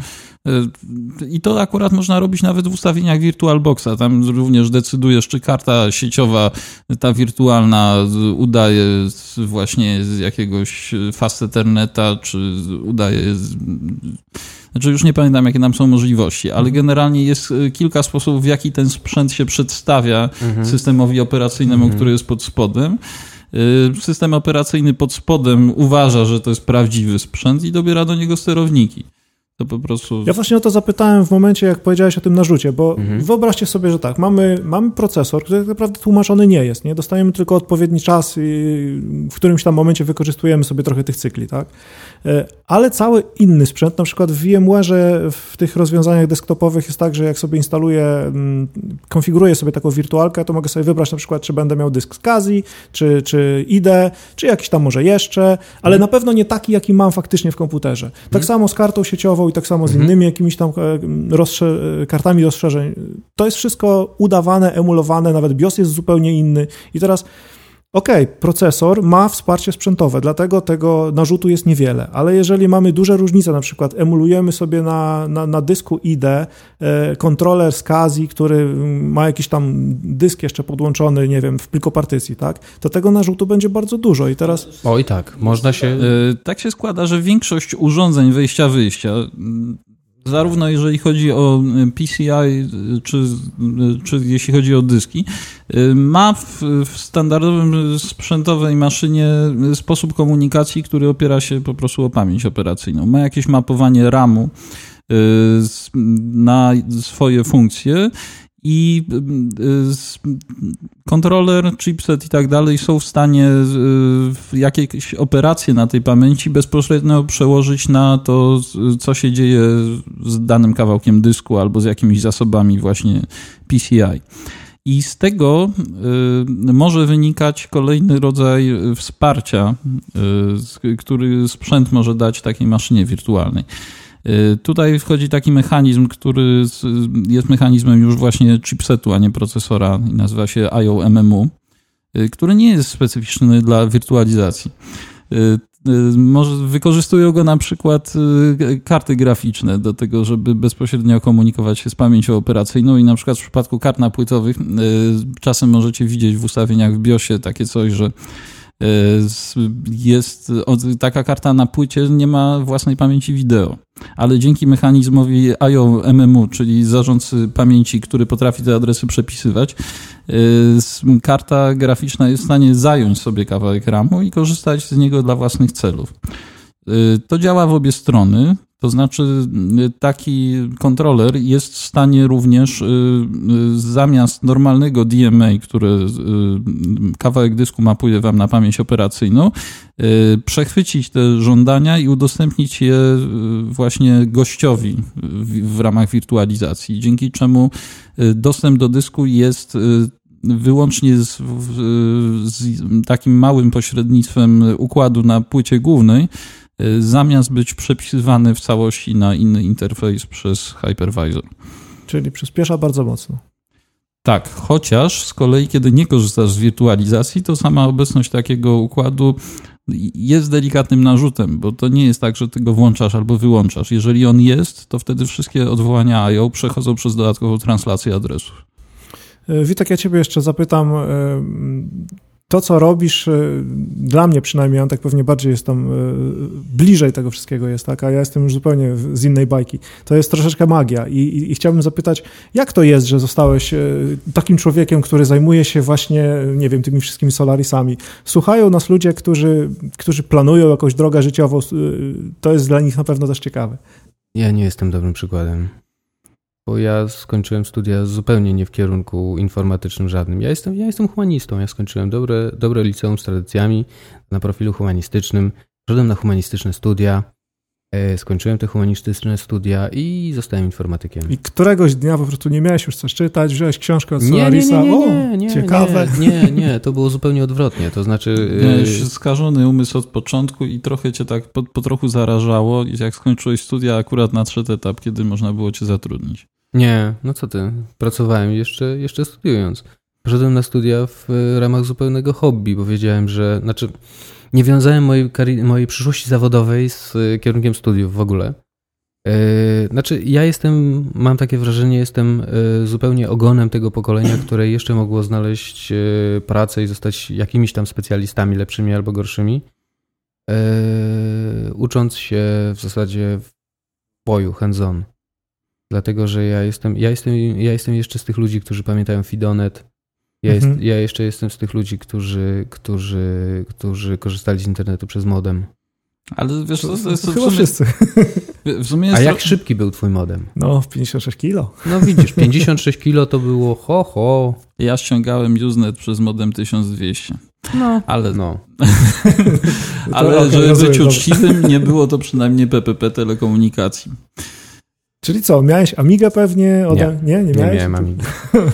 I to akurat można robić nawet w ustawieniach VirtualBoxa. Tam również decydujesz, czy karta sieciowa, ta wirtualna, udaje właśnie z jakiegoś Fast Etherneta, czy udaje... Znaczy już nie pamiętam, jakie tam są możliwości, ale generalnie jest kilka sposobów, w jaki ten sprzęt się przedstawia systemowi operacyjnemu, który jest pod spodem. System operacyjny pod spodem uważa, że to jest prawdziwy sprzęt i dobiera do niego sterowniki. To po prostu... Ja właśnie o to zapytałem w momencie, jak powiedziałeś o tym narzucie, bo wyobraźcie sobie, że tak, mamy procesor, który tak naprawdę tłumaczony nie jest, nie? Dostajemy tylko odpowiedni czas i w którymś tam momencie wykorzystujemy sobie trochę tych cykli, tak? Ale cały inny sprzęt, na przykład w VMware'ze, w tych rozwiązaniach desktopowych jest tak, że jak sobie instaluję, konfiguruję sobie taką wirtualkę, to mogę sobie wybrać na przykład, czy będę miał dysk SCSI, czy IDE, czy jakiś tam może jeszcze, ale na pewno nie taki, jaki mam faktycznie w komputerze. Tak samo z kartą sieciową i tak samo z innymi jakimiś tam kartami rozszerzeń. To jest wszystko udawane, emulowane, nawet BIOS jest zupełnie inny. I teraz procesor ma wsparcie sprzętowe, dlatego tego narzutu jest niewiele, ale jeżeli mamy duże różnice, na przykład emulujemy sobie na dysku IDE kontroler SCSI, który ma jakiś tam dysk jeszcze podłączony, nie wiem, w plikopartycji, tak, to tego narzutu będzie bardzo dużo i teraz... Oj tak, można się... Tak się składa, że większość urządzeń wejścia-wyjścia, zarówno jeżeli chodzi o PCI, czy jeśli chodzi o dyski, ma w standardowym sprzętowej maszynie sposób komunikacji, który opiera się po prostu o pamięć operacyjną. Ma jakieś mapowanie RAM-u na swoje funkcje i kontroler, chipset i tak dalej są w stanie jakieś operacje na tej pamięci bezpośrednio przełożyć na to, co się dzieje z danym kawałkiem dysku albo z jakimiś zasobami właśnie PCI. I z tego może wynikać kolejny rodzaj wsparcia, który sprzęt może dać takiej maszynie wirtualnej. Tutaj wchodzi taki mechanizm, który jest mechanizmem już właśnie chipsetu, a nie procesora i nazywa się IOMMU, który nie jest specyficzny dla wirtualizacji. Wykorzystują go na przykład karty graficzne do tego, żeby bezpośrednio komunikować się z pamięcią operacyjną i na przykład w przypadku kart napłytowych czasem możecie widzieć w ustawieniach w BIOSie takie coś, że jest taka karta na płycie, nie ma własnej pamięci wideo, ale dzięki mechanizmowi IOMMU, czyli zarządcy pamięci, który potrafi te adresy przepisywać, karta graficzna jest w stanie zająć sobie kawałek RAM-u i korzystać z niego dla własnych celów. To działa w obie strony. To znaczy taki kontroler jest w stanie również zamiast normalnego DMA, który kawałek dysku mapuje wam na pamięć operacyjną, przechwycić te żądania i udostępnić je właśnie gościowi w ramach wirtualizacji, dzięki czemu dostęp do dysku jest wyłącznie z takim małym pośrednictwem układu na płycie głównej, zamiast być przepisywany w całości na inny interfejs przez hypervisor. Czyli przyspiesza bardzo mocno. Tak, chociaż z kolei, kiedy nie korzystasz z wirtualizacji, to sama obecność takiego układu jest delikatnym narzutem, bo to nie jest tak, że ty go włączasz albo wyłączasz. Jeżeli on jest, to wtedy wszystkie odwołania I/O przechodzą przez dodatkową translację adresów. Witek, ja ciebie jeszcze zapytam, to co robisz, dla mnie przynajmniej, on tak pewnie bardziej jest tam bliżej tego wszystkiego jest, tak, a ja jestem już zupełnie z innej bajki. To jest troszeczkę magia i chciałbym zapytać, jak to jest, że zostałeś takim człowiekiem, który zajmuje się właśnie, nie wiem, tymi wszystkimi Solarisami. Słuchają nas ludzie, którzy planują jakąś drogę życiową, to jest dla nich na pewno też ciekawe. Ja nie jestem dobrym przykładem. Bo ja skończyłem studia zupełnie nie w kierunku informatycznym żadnym. Ja jestem humanistą. Ja skończyłem dobre liceum z tradycjami na profilu humanistycznym. Poszedłem na humanistyczne studia. Skończyłem te humanistyczne studia i zostałem informatykiem. I któregoś dnia po prostu nie miałeś już coś czytać, wziąłeś książkę od Solarisa. Nie, ciekawe. Nie, to było zupełnie odwrotnie. To znaczy... Miałeś skażony umysł od początku i trochę cię tak po trochu zarażało. I jak skończyłeś studia, akurat nadszedł etap, kiedy można było cię zatrudnić. Nie, no co ty, pracowałem jeszcze studiując. Poszedłem na studia w ramach zupełnego hobby, bo wiedziałem, że... Znaczy, nie wiązałem mojej przyszłości zawodowej z kierunkiem studiów w ogóle. Znaczy, mam takie wrażenie, jestem zupełnie ogonem tego pokolenia, które jeszcze mogło znaleźć pracę i zostać jakimiś tam specjalistami lepszymi albo gorszymi, ucząc się w zasadzie w boju, hands-on. Dlatego, że ja jestem jeszcze z tych ludzi, którzy pamiętają Fidonet. Ja jeszcze jestem z tych ludzi, którzy korzystali z internetu przez modem. Ale wiesz, to jest chyba wszyscy. W sumie jest A jak szybki był twój modem? No, 56 kilo. No widzisz, 56 kilo to było ho. Ja ściągałem Usenet przez modem 1200. No. Ale okay, żeby być uczciwym, nie było to przynajmniej PPP telekomunikacji. Czyli co, miałeś Amigę pewnie? Nie miałeś? Nie miałem Amigi.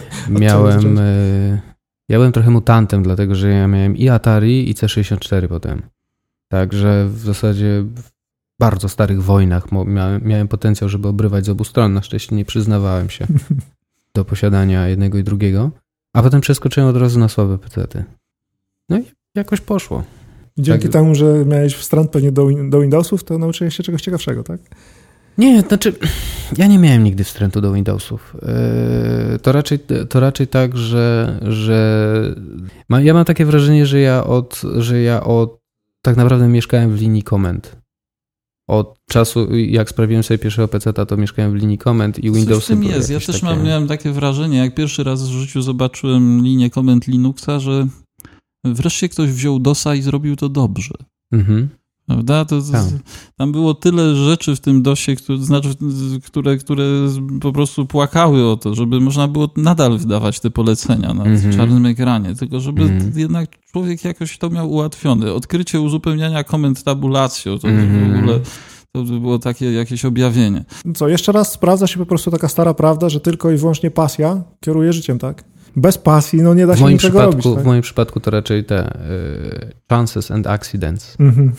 Ja byłem trochę mutantem, dlatego że ja miałem i Atari, i C64 potem. Także w zasadzie w bardzo starych wojnach miałem potencjał, żeby obrywać z obu stron. Na szczęście nie przyznawałem się do posiadania jednego i drugiego. A potem przeskoczyłem od razu na słabe pecety. No i jakoś poszło. I dzięki temu, że miałeś wstręt pewnie do Windowsów, to nauczyłeś się czegoś ciekawszego, tak? Nie, znaczy ja nie miałem nigdy wstrętu do Windowsów. To raczej tak, że ja mam takie wrażenie, że ja od tak naprawdę mieszkałem w linii komend. Od czasu, jak sprawiłem sobie pierwszego peceta, to mieszkałem w linii komend i Windowsy były jest. Ja też miałem takie wrażenie, jak pierwszy raz w życiu zobaczyłem linię komend Linuxa, że wreszcie ktoś wziął DOSa i zrobił to dobrze. Mhm. Prawda? Tam było tyle rzeczy w tym DOSie, które po prostu płakały o to, żeby można było nadal wydawać te polecenia na czarnym ekranie, tylko żeby jednak człowiek jakoś to miał ułatwione. Odkrycie uzupełniania komend tabulacją, to w ogóle to było takie jakieś objawienie. Co, jeszcze raz sprawdza się po prostu taka stara prawda, że tylko i wyłącznie pasja kieruje życiem, tak? Bez pasji, no nie da się niczego robić. Tak? W moim przypadku to raczej te chances and accidents.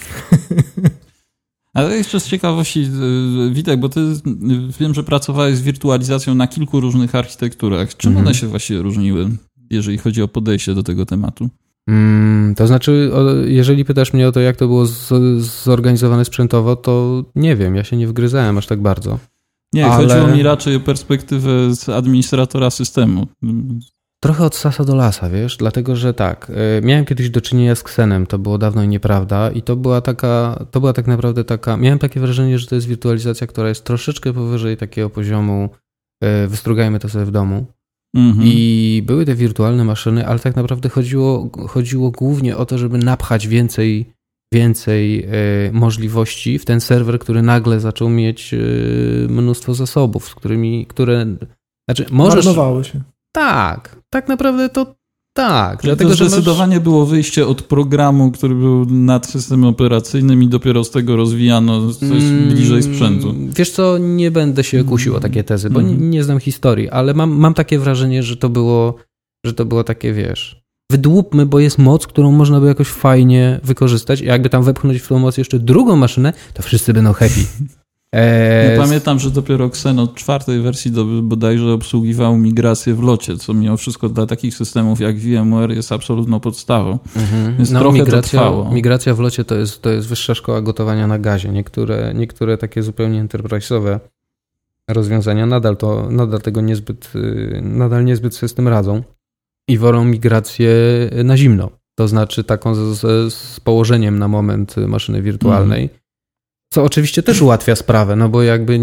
Ale jeszcze z ciekawości, Witek, bo ty wiem, że pracowałeś z wirtualizacją na kilku różnych architekturach. Czym one się właściwie różniły, jeżeli chodzi o podejście do tego tematu? To znaczy, jeżeli pytasz mnie o to, jak to było zorganizowane sprzętowo, to nie wiem, ja się nie wgryzałem aż tak bardzo. Nie, chodziło mi raczej o perspektywę z administratora systemu. Trochę od sasa do lasa, wiesz, dlatego, że tak, miałem kiedyś do czynienia z Xenem, to było dawno i nieprawda i to była tak naprawdę taka, miałem takie wrażenie, że to jest wirtualizacja, która jest troszeczkę powyżej takiego poziomu, wystrugajmy to sobie w domu. I były te wirtualne maszyny, ale tak naprawdę chodziło głównie o to, żeby napchać więcej więcej możliwości w ten serwer, który nagle zaczął mieć mnóstwo zasobów, znaczy możesz... Marnowały się. Tak naprawdę to tak. Dlatego, to zdecydowanie było wyjście od programu, który był nad systemem operacyjnym i dopiero z tego rozwijano coś bliżej sprzętu. Wiesz co, nie będę się kusił o takie tezy, bo nie znam historii, ale mam takie wrażenie, że to było takie, wiesz, wydłupmy, bo jest moc, którą można by jakoś fajnie wykorzystać i jakby tam wepchnąć w tą moc jeszcze drugą maszynę, to wszyscy będą happy. Ja pamiętam, że dopiero Xen od 4. wersji bodajże obsługiwał migrację w locie, co mimo wszystko dla takich systemów jak VMware jest absolutną podstawą. Więc trochę to trwało. Migracja w locie to jest wyższa szkoła gotowania na gazie. Niektóre takie zupełnie enterprise'owe rozwiązania nadal niezbyt sobie z tym radzą i wolą migrację na zimno. To znaczy taką z położeniem na moment maszyny wirtualnej. Co oczywiście też ułatwia sprawę, no bo jakby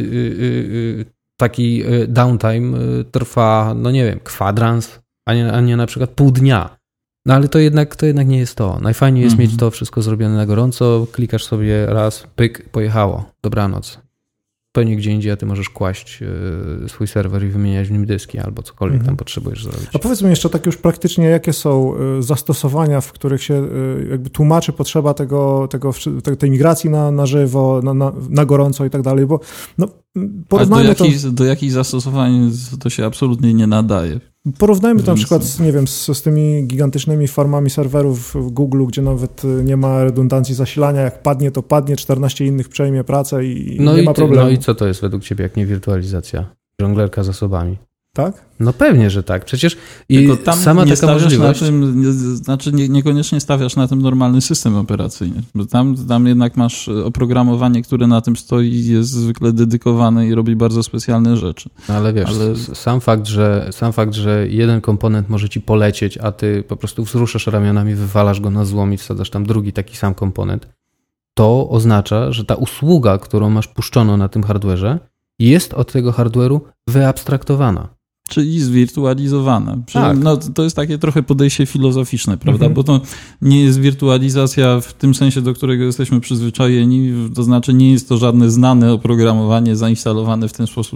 taki downtime trwa, no nie wiem, kwadrans, a nie na przykład pół dnia. No ale to jednak nie jest to. Najfajniej jest mieć to wszystko zrobione na gorąco, klikasz sobie raz, pyk, pojechało, dobranoc. Pewnie gdzie indziej, a ty możesz kłaść swój serwer i wymieniać w nim dyski albo cokolwiek tam potrzebujesz zrobić. A powiedz mi jeszcze tak już praktycznie, jakie są zastosowania, w których się jakby tłumaczy potrzeba tej migracji na żywo, na gorąco i tak dalej, bo no, porównajmy do jakich zastosowań to się absolutnie nie nadaje. Porównajmy to na przykład, nie wiem, z tymi gigantycznymi farmami serwerów w Google, gdzie nawet nie ma redundancji zasilania. Jak padnie, to padnie, 14 innych przejmie pracę i nie ma problemu. No i co to jest według ciebie, jak nie wirtualizacja? Żonglerka zasobami. Tak? No pewnie, że tak. Przecież tam sama taka możliwość... niekoniecznie stawiasz na tym normalny system operacyjny, bo tam jednak masz oprogramowanie, które na tym stoi i jest zwykle dedykowane i robi bardzo specjalne rzeczy. No ale wiesz, sam fakt, że jeden komponent może ci polecieć, a ty po prostu wzruszasz ramionami, wywalasz go na złom i wsadzasz tam drugi taki sam komponent, to oznacza, że ta usługa, którą masz puszczoną na tym hardware'ze, jest od tego hardware'u wyabstraktowana. Czyli zwirtualizowana. Tak. No, to jest takie trochę podejście filozoficzne, prawda? Bo to nie jest wirtualizacja w tym sensie, do którego jesteśmy przyzwyczajeni, to znaczy nie jest to żadne znane oprogramowanie zainstalowane w ten sposób.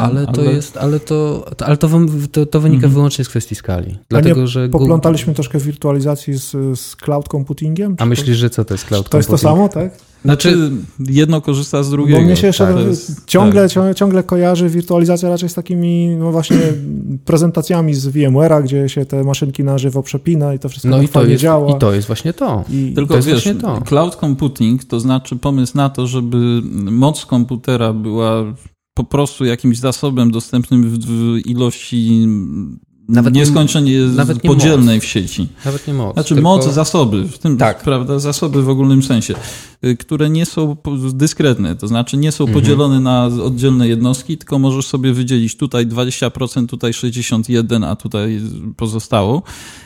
Ale to wynika wyłącznie z kwestii skali. Dlatego, że poplątaliśmy troszkę wirtualizacji z cloud computingiem? A myślisz, że co to jest cloud computing? To jest to samo, tak? Znaczy jedno korzysta z drugiego. Bo mnie się jeszcze ciągle kojarzy wirtualizacja raczej z takimi no właśnie prezentacjami z VMware'a, gdzie się te maszynki na żywo przepina i to wszystko fajnie działa. I to jest właśnie to. Tylko wiesz, cloud computing to znaczy pomysł na to, żeby moc komputera była po prostu jakimś zasobem dostępnym w ilości nieskończenie podzielnej w sieci. Nawet nie moc. Znaczy moc, zasoby, w tym prawda, zasoby w ogólnym sensie, które nie są dyskretne, to znaczy nie są podzielone na oddzielne jednostki, tylko możesz sobie wydzielić tutaj 20%, tutaj 61%, a tutaj pozostało.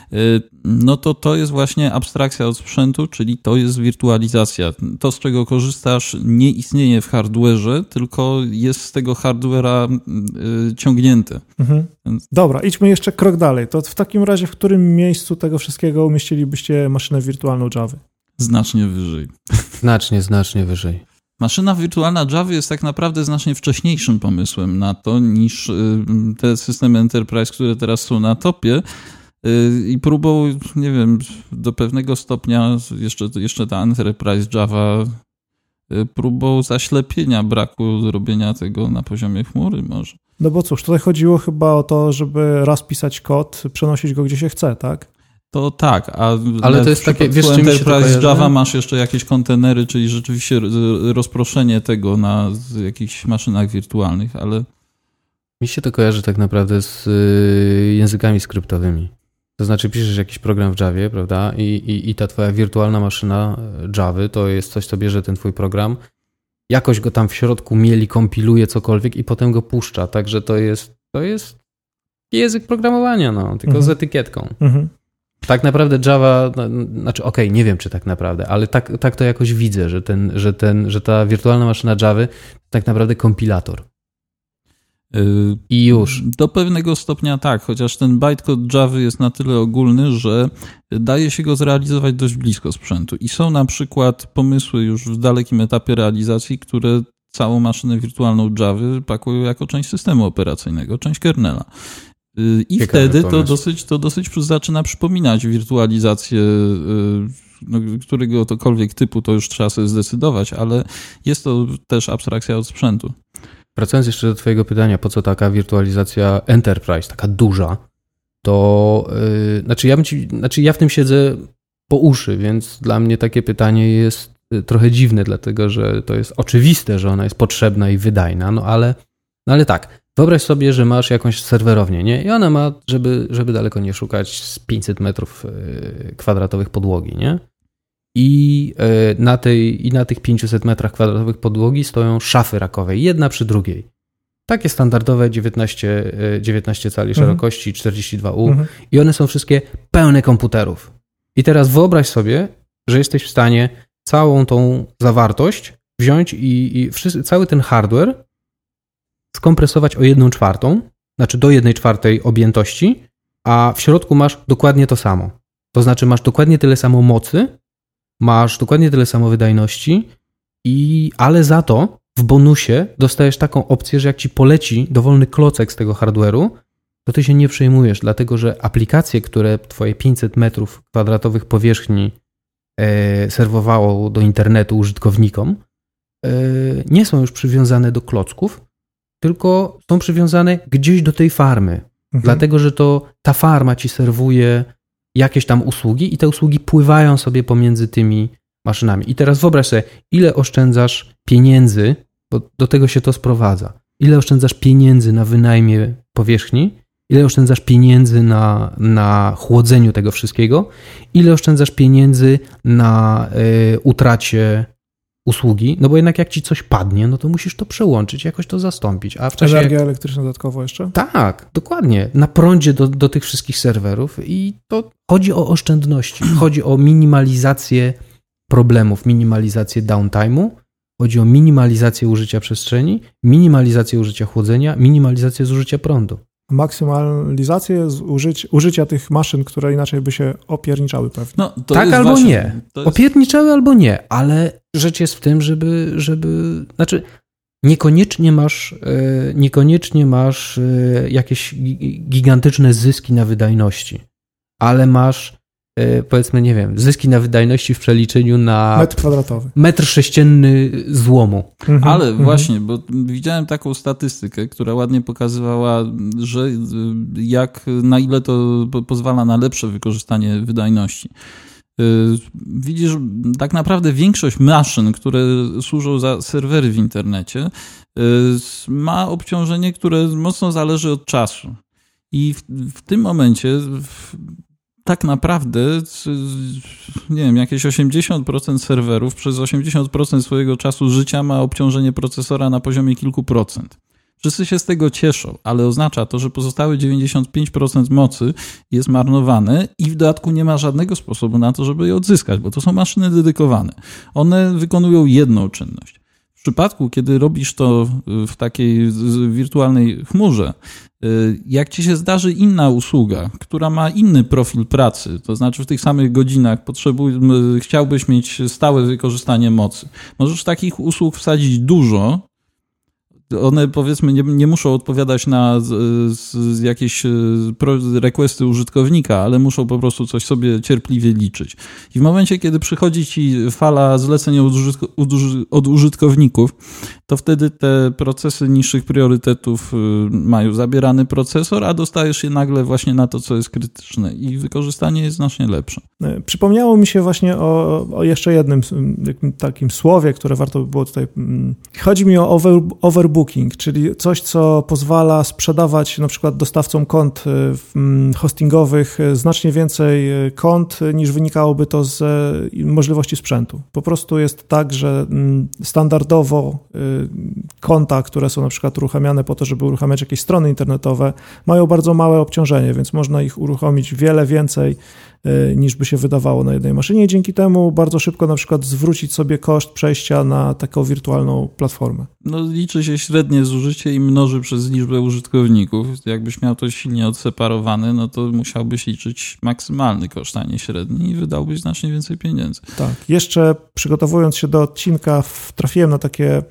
No to jest właśnie abstrakcja od sprzętu, czyli to jest wirtualizacja. To, z czego korzystasz, nie istnieje w hardware'ze, tylko jest z tego hardware'a ciągnięte. Dobra, idźmy jeszcze krok dalej. To w takim razie w którym miejscu tego wszystkiego umieścilibyście maszynę wirtualną Java? Znacznie wyżej. Znacznie wyżej. Maszyna wirtualna Java jest tak naprawdę znacznie wcześniejszym pomysłem na to niż te systemy enterprise, które teraz są na topie. I próbą, nie wiem, do pewnego stopnia jeszcze ta Enterprise Java próbą zaślepienia braku robienia tego na poziomie chmury może. No bo cóż, tutaj chodziło chyba o to, żeby raz pisać kod, przenosić go gdzie się chce, tak? To tak, ale to jest takie, wiesz, w Enterprise Java masz jeszcze jakieś kontenery, czyli rzeczywiście rozproszenie tego na jakichś maszynach wirtualnych, ale... Mi się to kojarzy tak naprawdę z językami skryptowymi. To znaczy piszesz jakiś program w Javie, prawda, i ta twoja wirtualna maszyna Javy to jest coś, co bierze ten twój program, jakoś go tam w środku mieli, kompiluje cokolwiek i potem go puszcza, także to jest język programowania, no, tylko z etykietką. Tak naprawdę Java, znaczy nie wiem czy tak naprawdę, ale tak to jakoś widzę, że ta wirtualna maszyna Javy to tak naprawdę kompilator. I już. Do pewnego stopnia tak, chociaż ten bytecode Java jest na tyle ogólny, że daje się go zrealizować dość blisko sprzętu. I są na przykład pomysły już w dalekim etapie realizacji, które całą maszynę wirtualną Java pakują jako część systemu operacyjnego, część kernela. I ciekawy wtedy to dosyć zaczyna przypominać wirtualizację któregokolwiek typu, to już trzeba sobie zdecydować, ale jest to też abstrakcja od sprzętu. Wracając jeszcze do twojego pytania, po co taka wirtualizacja enterprise, taka duża, to ja w tym siedzę po uszy, więc dla mnie takie pytanie jest trochę dziwne, dlatego że to jest oczywiste, że ona jest potrzebna i wydajna, ale tak, wyobraź sobie, że masz jakąś serwerownię, nie? I ona ma, żeby daleko nie szukać, z 500 metrów kwadratowych podłogi, nie? I na tych 500 metrach kwadratowych podłogi stoją szafy rakowe, jedna przy drugiej. Takie standardowe 19 cali szerokości, 42U i one są wszystkie pełne komputerów. I teraz wyobraź sobie, że jesteś w stanie całą tą zawartość wziąć i cały ten hardware skompresować o 1/4, znaczy do 1/4 objętości, a w środku masz dokładnie to samo. To znaczy masz dokładnie tyle samo mocy, masz dokładnie tyle samo wydajności, ale za to w bonusie dostajesz taką opcję, że jak ci poleci dowolny klocek z tego hardware'u, to ty się nie przejmujesz, dlatego że aplikacje, które twoje 500 metrów kwadratowych powierzchni serwowało do internetu użytkownikom, nie są już przywiązane do klocków, tylko są przywiązane gdzieś do tej farmy. Dlatego, że to ta farma ci serwuje jakieś tam usługi i te usługi pływają sobie pomiędzy tymi maszynami. I teraz wyobraź sobie, ile oszczędzasz pieniędzy, bo do tego się to sprowadza. Ile oszczędzasz pieniędzy na wynajmie powierzchni, ile oszczędzasz pieniędzy na chłodzeniu tego wszystkiego, ile oszczędzasz pieniędzy na utracie usługi, no bo jednak jak ci coś padnie, no to musisz to przełączyć, jakoś to zastąpić. A w czasie... Energia elektryczna dodatkowo jeszcze? Tak, dokładnie. Na prądzie do tych wszystkich serwerów i to chodzi o oszczędności, chodzi o minimalizację problemów, minimalizację downtime'u, chodzi o minimalizację użycia przestrzeni, minimalizację użycia chłodzenia, minimalizację zużycia prądu. Maksymalizację użycia tych maszyn, które inaczej by się opierniczały pewnie. No, tak albo właśnie, nie. Opierniczały albo nie, ale rzecz jest w tym, żeby znaczy niekoniecznie masz jakieś gigantyczne zyski na wydajności, ale masz powiedzmy, nie wiem, zyski na wydajności w przeliczeniu na metr kwadratowy. Metr sześcienny złomu. Ale właśnie, bo widziałem taką statystykę, która ładnie pokazywała, że na ile to pozwala na lepsze wykorzystanie wydajności. Widzisz, tak naprawdę większość maszyn, które służą za serwery w internecie, ma obciążenie, które mocno zależy od czasu. I w tym momencie tak naprawdę, nie wiem, jakieś 80% serwerów przez 80% swojego czasu życia ma obciążenie procesora na poziomie kilku procent. Wszyscy się z tego cieszą, ale oznacza to, że pozostałe 95% mocy jest marnowane i w dodatku nie ma żadnego sposobu na to, żeby je odzyskać, bo to są maszyny dedykowane. One wykonują jedną czynność. W przypadku, kiedy robisz to w takiej wirtualnej chmurze, jak ci się zdarzy inna usługa, która ma inny profil pracy, to znaczy w tych samych godzinach chciałbyś mieć stałe wykorzystanie mocy, możesz takich usług wsadzić dużo. One, powiedzmy, nie muszą odpowiadać na jakieś requesty użytkownika, ale muszą po prostu coś sobie cierpliwie liczyć. I w momencie, kiedy przychodzi ci fala zleceń od użytkowników, to wtedy te procesy niższych priorytetów mają zabierany procesor, a dostajesz je nagle właśnie na to, co jest krytyczne i wykorzystanie jest znacznie lepsze. Przypomniało mi się właśnie o jeszcze jednym takim słowie, które warto by było tutaj... Chodzi mi o overbooking, czyli coś, co pozwala sprzedawać na przykład dostawcom kont hostingowych znacznie więcej kont, niż wynikałoby to z możliwości sprzętu. Po prostu jest tak, że standardowo konta, które są na przykład uruchamiane po to, żeby uruchamiać jakieś strony internetowe, mają bardzo małe obciążenie, więc można ich uruchomić wiele więcej niż by się wydawało na jednej maszynie. Dzięki temu bardzo szybko na przykład zwrócić sobie koszt przejścia na taką wirtualną platformę. No liczy się średnie zużycie i mnoży przez liczbę użytkowników. Jakbyś miał to silnie odseparowane, no to musiałbyś liczyć maksymalny koszt, a nie średni i wydałbyś znacznie więcej pieniędzy. Tak. Jeszcze przygotowując się do odcinka trafiłem na takie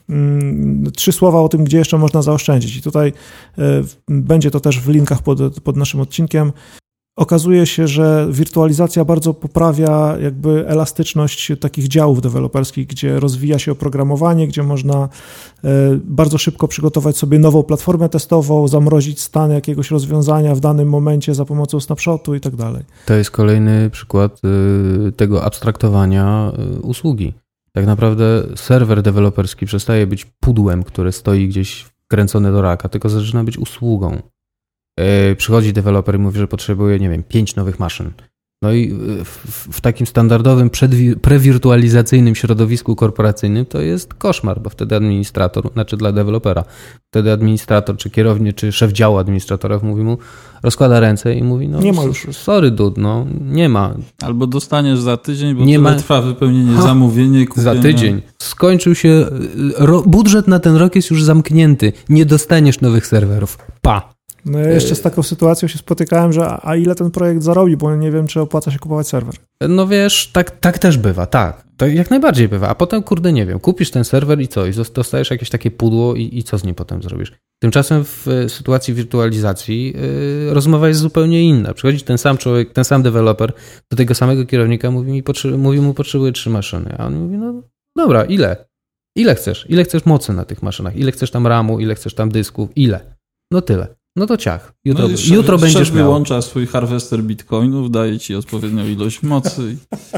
3 słowa o tym, gdzie jeszcze można zaoszczędzić. I tutaj będzie to też w linkach pod naszym odcinkiem. Okazuje się, że wirtualizacja bardzo poprawia jakby elastyczność takich działów deweloperskich, gdzie rozwija się oprogramowanie, gdzie można bardzo szybko przygotować sobie nową platformę testową, zamrozić stan jakiegoś rozwiązania w danym momencie za pomocą snapshotu i tak dalej. To jest kolejny przykład tego abstraktowania usługi. Tak naprawdę serwer deweloperski przestaje być pudłem, które stoi gdzieś wkręcone do raka, tylko zaczyna być usługą. Przychodzi deweloper i mówi, że potrzebuje, nie wiem, 5 nowych maszyn. No i w takim standardowym, prewirtualizacyjnym środowisku korporacyjnym to jest koszmar, bo wtedy administrator, znaczy dla dewelopera, wtedy administrator, czy kierownik, czy szef działu administratorów mówi mu, rozkłada ręce i mówi, no nie ma już. Sorry dude, no nie ma. Albo dostaniesz za tydzień, bo tyle trwa wypełnienie zamówienia. Za tydzień. Skończył się, budżet na ten rok jest już zamknięty, nie dostaniesz nowych serwerów. Pa. No ja jeszcze z taką sytuacją się spotykałem, że a ile ten projekt zarobi, bo nie wiem, czy opłaca się kupować serwer. No wiesz, tak też bywa, tak. Tak jak najbardziej bywa. A potem, kurde, nie wiem, kupisz ten serwer i co? I dostajesz jakieś takie pudło i co z nim potem zrobisz? Tymczasem w sytuacji wirtualizacji rozmowa jest zupełnie inna. Przychodzi ten sam człowiek, ten sam deweloper do tego samego kierownika, mówi mu, potrzebuje 3 maszyny. A on mówi, no dobra, ile? Ile chcesz? Ile chcesz mocy na tych maszynach? Ile chcesz tam RAMu? Ile chcesz tam dysków? Ile? No tyle. No to ciach. Jutro będziesz miał. Wyłącza swój harvester bitcoinów, daje ci odpowiednią ilość mocy.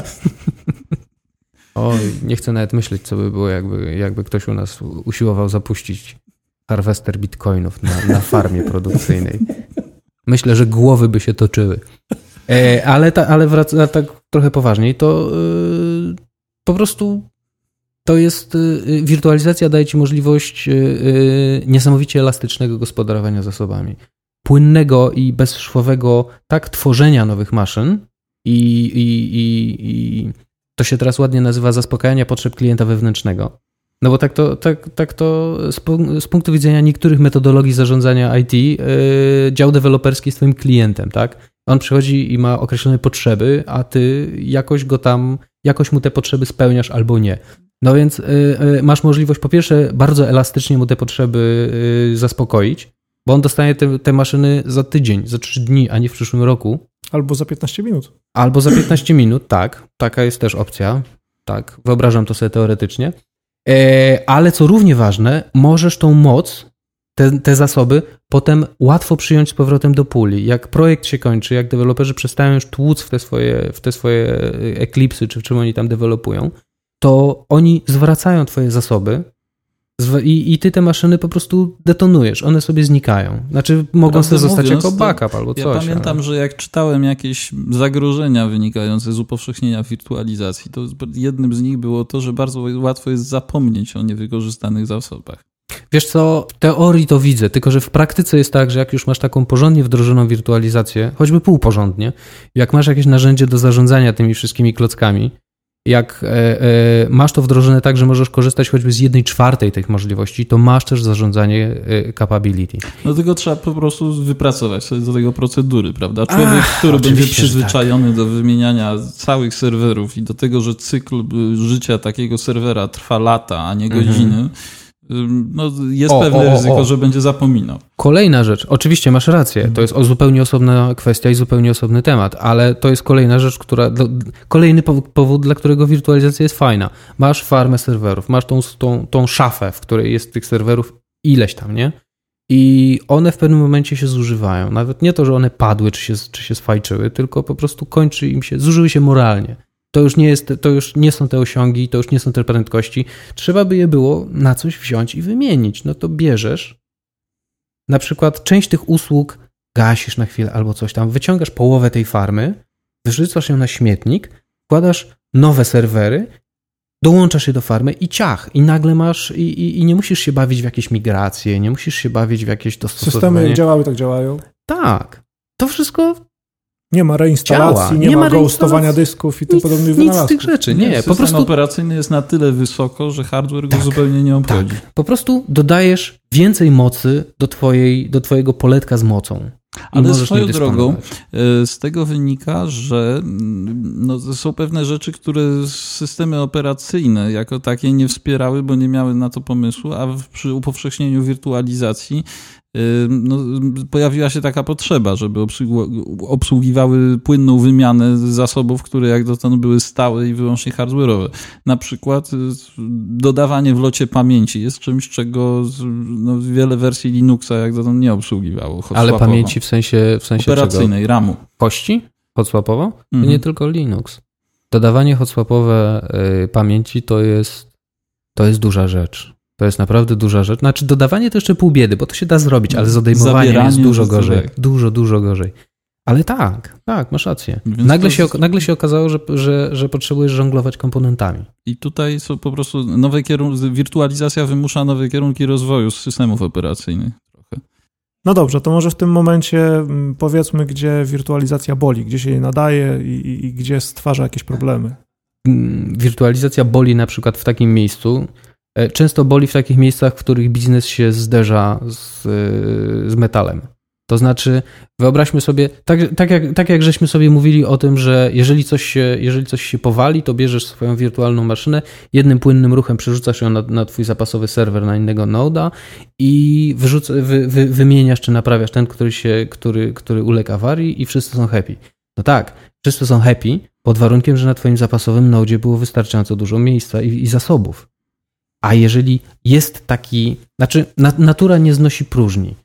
Oj, nie chcę nawet myśleć, co by było, jakby ktoś u nas usiłował zapuścić harvester bitcoinów na farmie produkcyjnej. Myślę, że głowy by się toczyły. Ale wracając tak trochę poważniej, to po prostu to jest, wirtualizacja daje ci możliwość niesamowicie elastycznego gospodarowania zasobami. Płynnego i bezszwowego tak tworzenia nowych maszyn i to się teraz ładnie nazywa zaspokajania potrzeb klienta wewnętrznego. No bo tak to z punktu widzenia niektórych metodologii zarządzania IT dział deweloperski jest twoim klientem, tak? On przychodzi i ma określone potrzeby, a ty jakoś mu te potrzeby spełniasz albo nie. No więc masz możliwość po pierwsze bardzo elastycznie mu te potrzeby zaspokoić, bo on dostanie te maszyny za tydzień, za 3 dni, a nie w przyszłym roku. Albo za 15 minut. Albo za 15 minut, tak. Taka jest też opcja. Tak, wyobrażam to sobie teoretycznie. Ale co równie ważne, możesz tą moc, te zasoby potem łatwo przyjąć z powrotem do puli. Jak projekt się kończy, jak deweloperzy przestają już tłuc w te swoje Eclipsy, czy w czym oni tam dewelopują, to oni zwracają twoje zasoby i ty te maszyny po prostu detonujesz. One sobie znikają. Znaczy mogą sobie zostać jako backup albo coś. Ja pamiętam, że jak czytałem jakieś zagrożenia wynikające z upowszechnienia wirtualizacji, to jednym z nich było to, że bardzo łatwo jest zapomnieć o niewykorzystanych zasobach. Wiesz co, w teorii to widzę, tylko że w praktyce jest tak, że jak już masz taką porządnie wdrożoną wirtualizację, choćby półporządnie, jak masz jakieś narzędzie do zarządzania tymi wszystkimi klockami, jak masz to wdrożone tak, że możesz korzystać choćby z 1/4 tych możliwości, to masz też zarządzanie capability. No tylko trzeba po prostu wypracować sobie do tego procedury, prawda? Człowiek, który będzie przyzwyczajony do wymieniania całych serwerów i do tego, że cykl życia takiego serwera trwa lata, a nie godziny, no jest pewne ryzyko, że będzie zapominał. Kolejna rzecz, oczywiście masz rację, to jest zupełnie osobna kwestia i zupełnie osobny temat, ale to jest kolejna rzecz, kolejny powód, dla którego wirtualizacja jest fajna. Masz farmę serwerów, masz tą szafę, w której jest tych serwerów ileś tam, nie? I one w pewnym momencie się zużywają. Nawet nie to, że one padły, czy się sfajczyły, tylko po prostu zużyły się moralnie. To już nie są te osiągi, to już nie są te prędkości. Trzeba by je było na coś wziąć i wymienić. No to bierzesz, na przykład część tych usług gasisz na chwilę albo coś tam, wyciągasz połowę tej farmy, wyrzucasz ją na śmietnik, wkładasz nowe serwery, dołączasz je do farmy i ciach. I nagle masz, i nie musisz się bawić w jakieś migracje, nie musisz się bawić w jakieś dostosowanie. Systemy jak działały, tak działają. Tak. To wszystko Nie ma reinstalacji, nie ma ghostowania dysków i tym podobnych wynalazków. Nic z tych rzeczy, nie. System Po prostu operacyjny jest na tyle wysoko, że hardware go zupełnie nie obchodzi. Tak. Po prostu dodajesz więcej mocy do twojego poletka z mocą. Ale swoją drogą z tego wynika, że są pewne rzeczy, które systemy operacyjne jako takie nie wspierały, bo nie miały na to pomysłu, a przy upowszechnieniu wirtualizacji pojawiła się taka potrzeba, żeby obsługiwały płynną wymianę zasobów, które jak dotąd były stałe i wyłącznie hardware'owe. Na przykład dodawanie w locie pamięci jest czymś, czego wiele wersji Linuxa jak dotąd nie obsługiwało. Ale pamięci w sensie operacyjnej, czego? RAMu. Kości? Hotswapowo? To nie tylko Linux. Dodawanie hotswapowe pamięci to jest duża rzecz. To jest naprawdę duża rzecz. Znaczy dodawanie to jeszcze pół biedy, bo to się da zrobić, ale z odejmowaniem jest dużo gorzej. Dużo gorzej. Ale tak, masz rację. Nagle się okazało, że potrzebujesz żonglować komponentami. I tutaj są po prostu nowe kierunki, wirtualizacja wymusza nowe kierunki rozwoju systemów operacyjnych. Trochę. No dobrze, to może w tym momencie powiedzmy, gdzie wirtualizacja boli, gdzie się jej nadaje i gdzie stwarza jakieś problemy. Wirtualizacja boli na przykład w takim miejscu, często boli w takich miejscach, w których biznes się zderza z metalem. To znaczy, wyobraźmy sobie, tak jak żeśmy sobie mówili o tym, że jeżeli coś się powali, to bierzesz swoją wirtualną maszynę, jednym płynnym ruchem przerzucasz ją na twój zapasowy serwer, na innego noda i wymieniasz czy naprawiasz ten, który uległ awarii i wszyscy są happy. No tak, wszyscy są happy pod warunkiem, że na twoim zapasowym nodzie było wystarczająco dużo miejsca i zasobów. A jeżeli jest taki, znaczy natura nie znosi próżni.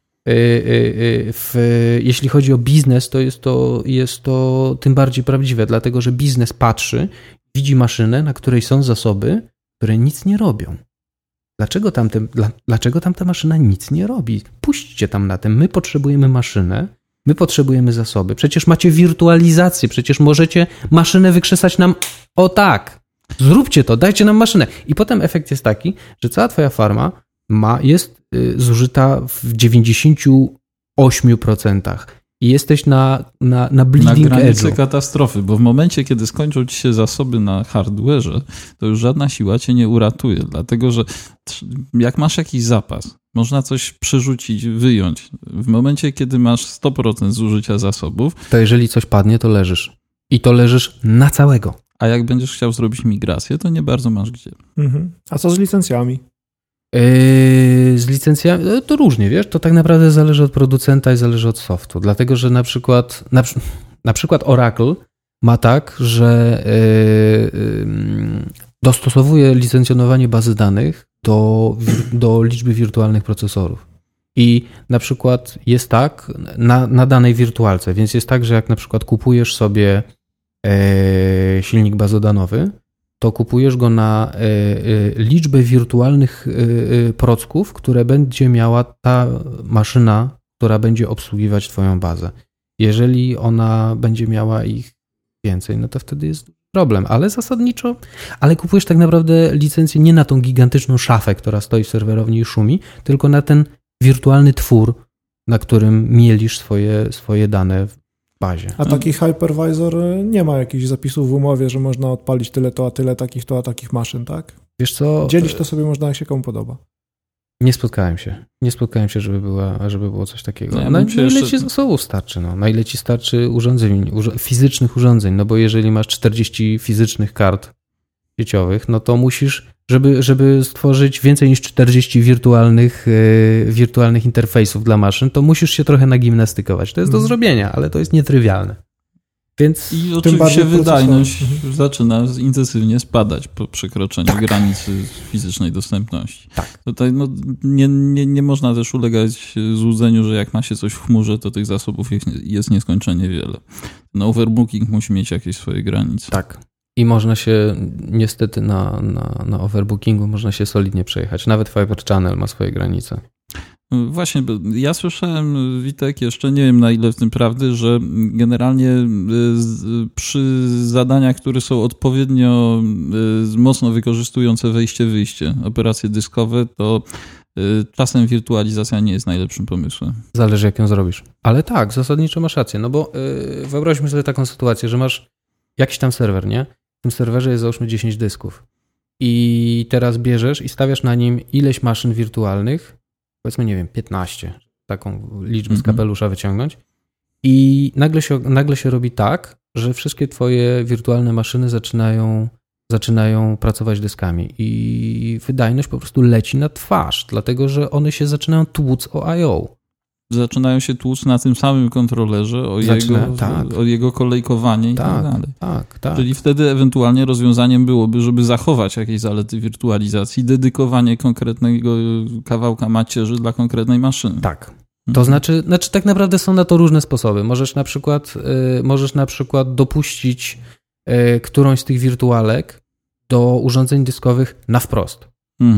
Jeśli chodzi o biznes, to jest to tym bardziej prawdziwe, dlatego że biznes patrzy, widzi maszynę, na której są zasoby, które nic nie robią. Dlaczego tamta maszyna nic nie robi? Puśćcie tam na tym. My potrzebujemy maszynę, my potrzebujemy zasoby. Przecież macie wirtualizację, przecież możecie maszynę wykrzesać nam o tak. Zróbcie to, dajcie nam maszynę. I potem efekt jest taki, że cała twoja farma jest zużyta w 98% i jesteś na bleeding edge'u. Na granicy katastrofy, bo w momencie, kiedy skończą ci się zasoby na hardware'ze, to już żadna siła cię nie uratuje, dlatego że jak masz jakiś zapas, można coś przerzucić, wyjąć. W momencie, kiedy masz 100% zużycia zasobów, to jeżeli coś padnie, to leżysz. I to leżysz na całego. A jak będziesz chciał zrobić migrację, to nie bardzo masz gdzie. Mhm. A co z licencjami? Z licencjami to różnie, wiesz, to tak naprawdę zależy od producenta i zależy od softu, dlatego że na przykład Oracle ma tak, że dostosowuje licencjonowanie bazy danych do liczby wirtualnych procesorów. I na przykład jest tak na danej wirtualce, więc jest tak, że jak na przykład kupujesz sobie silnik bazodanowy, to kupujesz go na liczbę wirtualnych procków, które będzie miała ta maszyna, która będzie obsługiwać twoją bazę. Jeżeli ona będzie miała ich więcej, no to wtedy jest problem, ale zasadniczo, kupujesz tak naprawdę licencję nie na tą gigantyczną szafę, która stoi w serwerowni i szumi, tylko na ten wirtualny twór, na którym mielisz swoje dane w bazie. A taki hypervisor nie ma jakichś zapisów w umowie, że można odpalić tyle to, a tyle takich to, a takich maszyn, tak? Wiesz co? Dzielić to sobie można, jak się komu podoba. Nie spotkałem się, żeby było coś takiego. Ja na ile ci zasobów starczy? No? Na ile ci starczy fizycznych urządzeń? No bo jeżeli masz 40 fizycznych kart sieciowych, no to musisz, żeby stworzyć więcej niż 40 wirtualnych interfejsów dla maszyn, to musisz się trochę nagimnastykować. To jest do zrobienia, ale to jest nietrywialne. Więc i oczywiście wydajność zaczyna intensywnie spadać po przekroczeniu granicy fizycznej dostępności. Tak. Tutaj nie można też ulegać złudzeniu, że jak ma się coś w chmurze, to tych zasobów jest nieskończenie wiele. No, overbooking musi mieć jakieś swoje granice. Tak. I można się niestety na overbookingu można się solidnie przejechać. Nawet Fiber Channel ma swoje granice. Właśnie, ja słyszałem, Witek, jeszcze nie wiem na ile w tym prawdy, że generalnie przy zadaniach, które są odpowiednio mocno wykorzystujące wejście-wyjście, operacje dyskowe, to czasem wirtualizacja nie jest najlepszym pomysłem. Zależy, jak ją zrobisz. Ale tak, zasadniczo masz rację, no bo wyobraźmy sobie taką sytuację, że masz jakiś tam serwer, nie? W tym serwerze jest załóżmy 10 dysków i teraz bierzesz i stawiasz na nim ileś maszyn wirtualnych, powiedzmy, nie wiem, 15, taką liczbę z kapelusza wyciągnąć i nagle się robi tak, że wszystkie twoje wirtualne maszyny zaczynają pracować dyskami i wydajność po prostu leci na twarz, dlatego że one się zaczynają tłuc o I.O. Zaczynają się tłuc na tym samym kontrolerze o jego kolejkowanie i tak dalej. Tak. Czyli wtedy ewentualnie rozwiązaniem byłoby, żeby zachować jakieś zalety wirtualizacji, dedykowanie konkretnego kawałka macierzy dla konkretnej maszyny. Tak. To znaczy tak naprawdę są na to różne sposoby. Możesz na przykład dopuścić którąś z tych wirtualek do urządzeń dyskowych na wprost.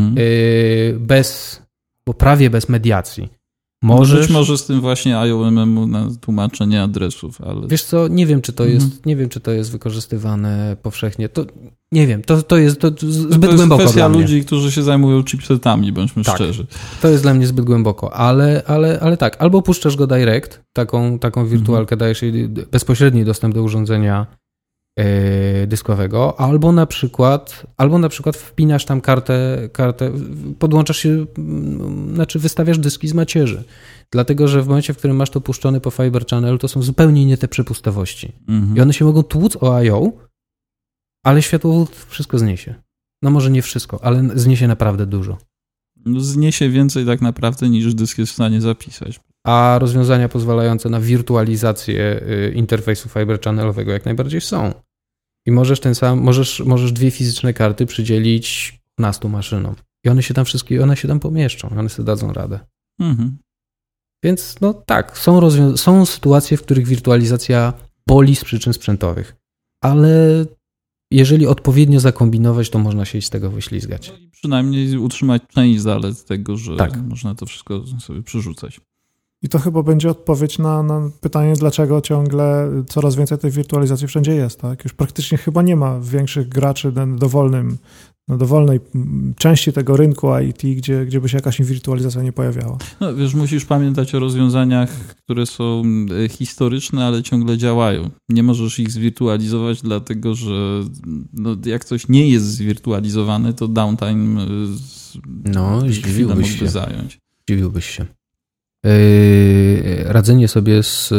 Prawie bez mediacji. Być może z tym właśnie IOM-u na tłumaczenie adresów, ale... Wiesz co, nie wiem, czy to jest wykorzystywane powszechnie. Nie wiem, to jest zbyt głęboko dla mnie. To jest kwestia ludzi, którzy się zajmują chipsetami, bądźmy szczerzy. To jest dla mnie zbyt głęboko, ale tak, albo puszczasz go direct, taką wirtualkę dajesz jej bezpośredni dostęp do urządzenia dyskowego, albo na przykład wpinasz tam kartę, podłączasz się, wystawiasz dyski z macierzy. Dlatego, że w momencie, w którym masz to puszczone po Fiber Channel, to są zupełnie nie te przepustowości. I one się mogą tłuc o I.O., ale światłowód wszystko zniesie. No może nie wszystko, ale zniesie naprawdę dużo. No zniesie więcej tak naprawdę, niż dysk jest w stanie zapisać. A rozwiązania pozwalające na wirtualizację interfejsu Fiber Channelowego jak najbardziej są. I możesz 2 fizyczne karty przydzielić 15 maszynom. I one się tam pomieszczą, one sobie dadzą radę. Więc no tak, są sytuacje, w których wirtualizacja boli z przyczyn sprzętowych. Ale jeżeli odpowiednio zakombinować, to można się z tego wyślizgać. No i przynajmniej utrzymać część zalet tego, że można to wszystko sobie przerzucać. I to chyba będzie odpowiedź na pytanie, dlaczego ciągle coraz więcej tej wirtualizacji wszędzie jest. Tak? Już praktycznie chyba nie ma większych graczy na dowolnej części tego rynku IT, gdzie by się jakaś wirtualizacja nie pojawiała. No wiesz, musisz pamiętać o rozwiązaniach, które są historyczne, ale ciągle działają. Nie możesz ich zwirtualizować, dlatego że jak coś nie jest zwirtualizowane, to downtime zdziwiłbyś się. Zająć. Zdziwiłbyś się. Radzenie sobie z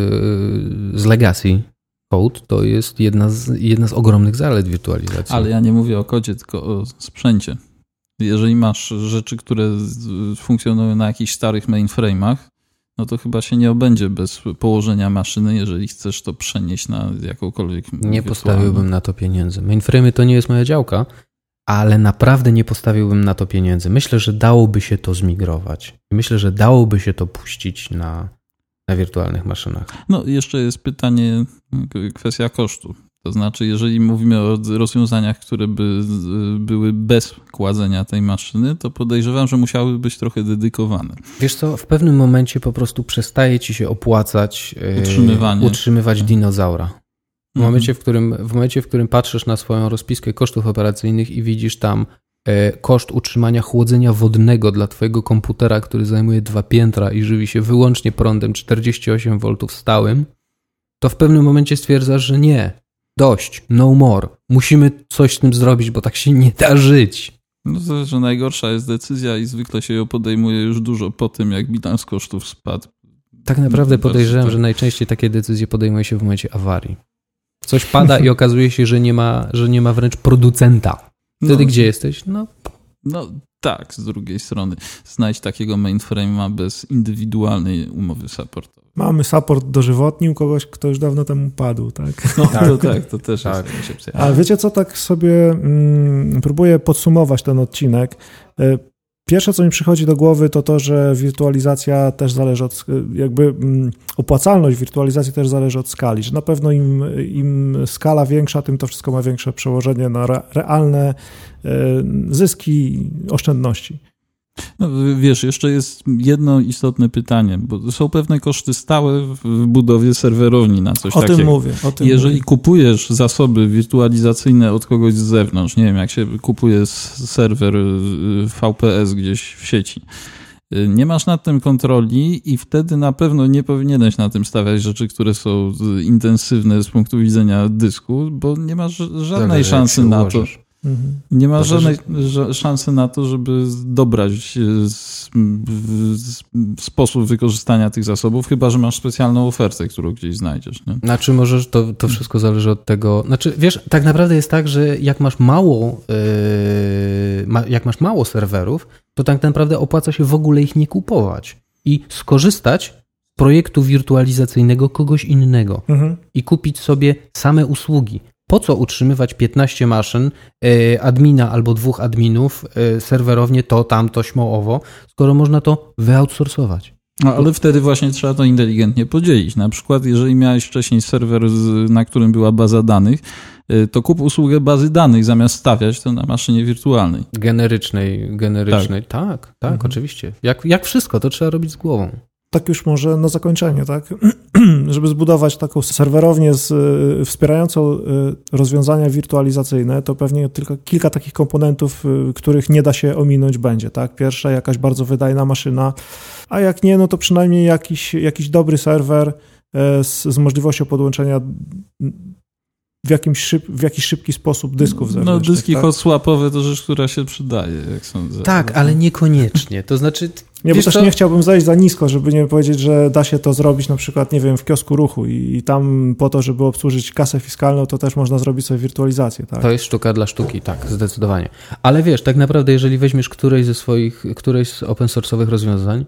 legacy code to jest jedna z ogromnych zalet wirtualizacji. Ale ja nie mówię o kodzie, tylko o sprzęcie. Jeżeli masz rzeczy, które funkcjonują na jakichś starych mainframe'ach, no to chyba się nie obędzie bez położenia maszyny, jeżeli chcesz to przenieść na jakąkolwiek Nie postawiłbym na to pieniędzy. Mainframe'y to nie jest moja działka, ale naprawdę nie postawiłbym na to pieniędzy. Myślę, że dałoby się to zmigrować. Myślę, że dałoby się to puścić na wirtualnych maszynach. No jeszcze jest pytanie, kwestia kosztu. To znaczy, jeżeli mówimy o rozwiązaniach, które by były bez kładzenia tej maszyny, to podejrzewam, że musiały być trochę dedykowane. Wiesz co, w pewnym momencie po prostu przestaje ci się opłacać utrzymywać dinozaura. W momencie, w którym patrzysz na swoją rozpiskę kosztów operacyjnych i widzisz tam koszt utrzymania chłodzenia wodnego dla twojego komputera, który zajmuje 2 piętra i żywi się wyłącznie prądem 48 V stałym, to w pewnym momencie stwierdzasz, że nie, dość, no more, musimy coś z tym zrobić, bo tak się nie da żyć. No to, że najgorsza jest decyzja i zwykle się ją podejmuje już dużo po tym, jak bilans kosztów spadł. Tak naprawdę podejrzewam, że najczęściej takie decyzje podejmuje się w momencie awarii. Coś pada i okazuje się, że nie ma wręcz producenta. Wtedy gdzie jesteś? No tak, z drugiej strony znajdź takiego mainframe'a bez indywidualnej umowy supportowej. Mamy support dożywotni u kogoś, kto już dawno temu padł, tak? To też jest koncepcja. Ale wiecie co, tak sobie próbuję podsumować ten odcinek. Pierwsze, co mi przychodzi do głowy, to, że wirtualizacja też zależy od, opłacalność wirtualizacji też zależy od skali, że na pewno im skala większa, tym to wszystko ma większe przełożenie na realne zyski, oszczędności. No, wiesz, jeszcze jest jedno istotne pytanie, bo są pewne koszty stałe w budowie serwerowni na coś takiego. O tym Jeżeli kupujesz zasoby wirtualizacyjne od kogoś z zewnątrz, nie wiem, jak się kupuje serwer VPS gdzieś w sieci, nie masz nad tym kontroli i wtedy na pewno nie powinieneś na tym stawiać rzeczy, które są intensywne z punktu widzenia dysku, bo nie masz żadnej szansy na to. Nie ma żadnej szansy na to, żeby dobrać sposób wykorzystania tych zasobów, chyba że masz specjalną ofertę, którą gdzieś znajdziesz. Nie? Znaczy możesz, to wszystko zależy od tego, znaczy wiesz, tak naprawdę jest tak, że jak masz mało serwerów, to tak naprawdę opłaca się w ogóle ich nie kupować i skorzystać z projektu wirtualizacyjnego kogoś innego i kupić sobie same usługi. Po co utrzymywać 15 maszyn, admina albo 2 adminów, serwerownie to, tamto, śmo-owo, skoro można to wyoutsourcować? No, ale wtedy właśnie trzeba to inteligentnie podzielić. Na przykład, jeżeli miałeś wcześniej serwer, na którym była baza danych, to kup usługę bazy danych, zamiast stawiać to na maszynie wirtualnej. Generycznej. Tak, oczywiście. Jak wszystko, to trzeba robić z głową. Tak już może na zakończenie, tak? Żeby zbudować taką serwerownię wspierającą rozwiązania wirtualizacyjne, to pewnie tylko kilka takich komponentów, których nie da się ominąć będzie, tak? Pierwsza, jakaś bardzo wydajna maszyna, a jak nie, no to przynajmniej jakiś dobry serwer z możliwością podłączenia w jakiś szybki sposób dysków zewnętrznych. No dyski tak? hot-swapowe to rzecz, która się przydaje, jak sądzę. Tak, ale niekoniecznie. To znaczy... Nie, bo też nie chciałbym zejść za nisko, żeby nie powiedzieć, że da się to zrobić na przykład, nie wiem, w kiosku ruchu i tam po to, żeby obsłużyć kasę fiskalną, to też można zrobić sobie wirtualizację. Tak? To jest sztuka dla sztuki, tak, zdecydowanie. Ale wiesz, tak naprawdę, jeżeli weźmiesz któreś z open source'owych rozwiązań,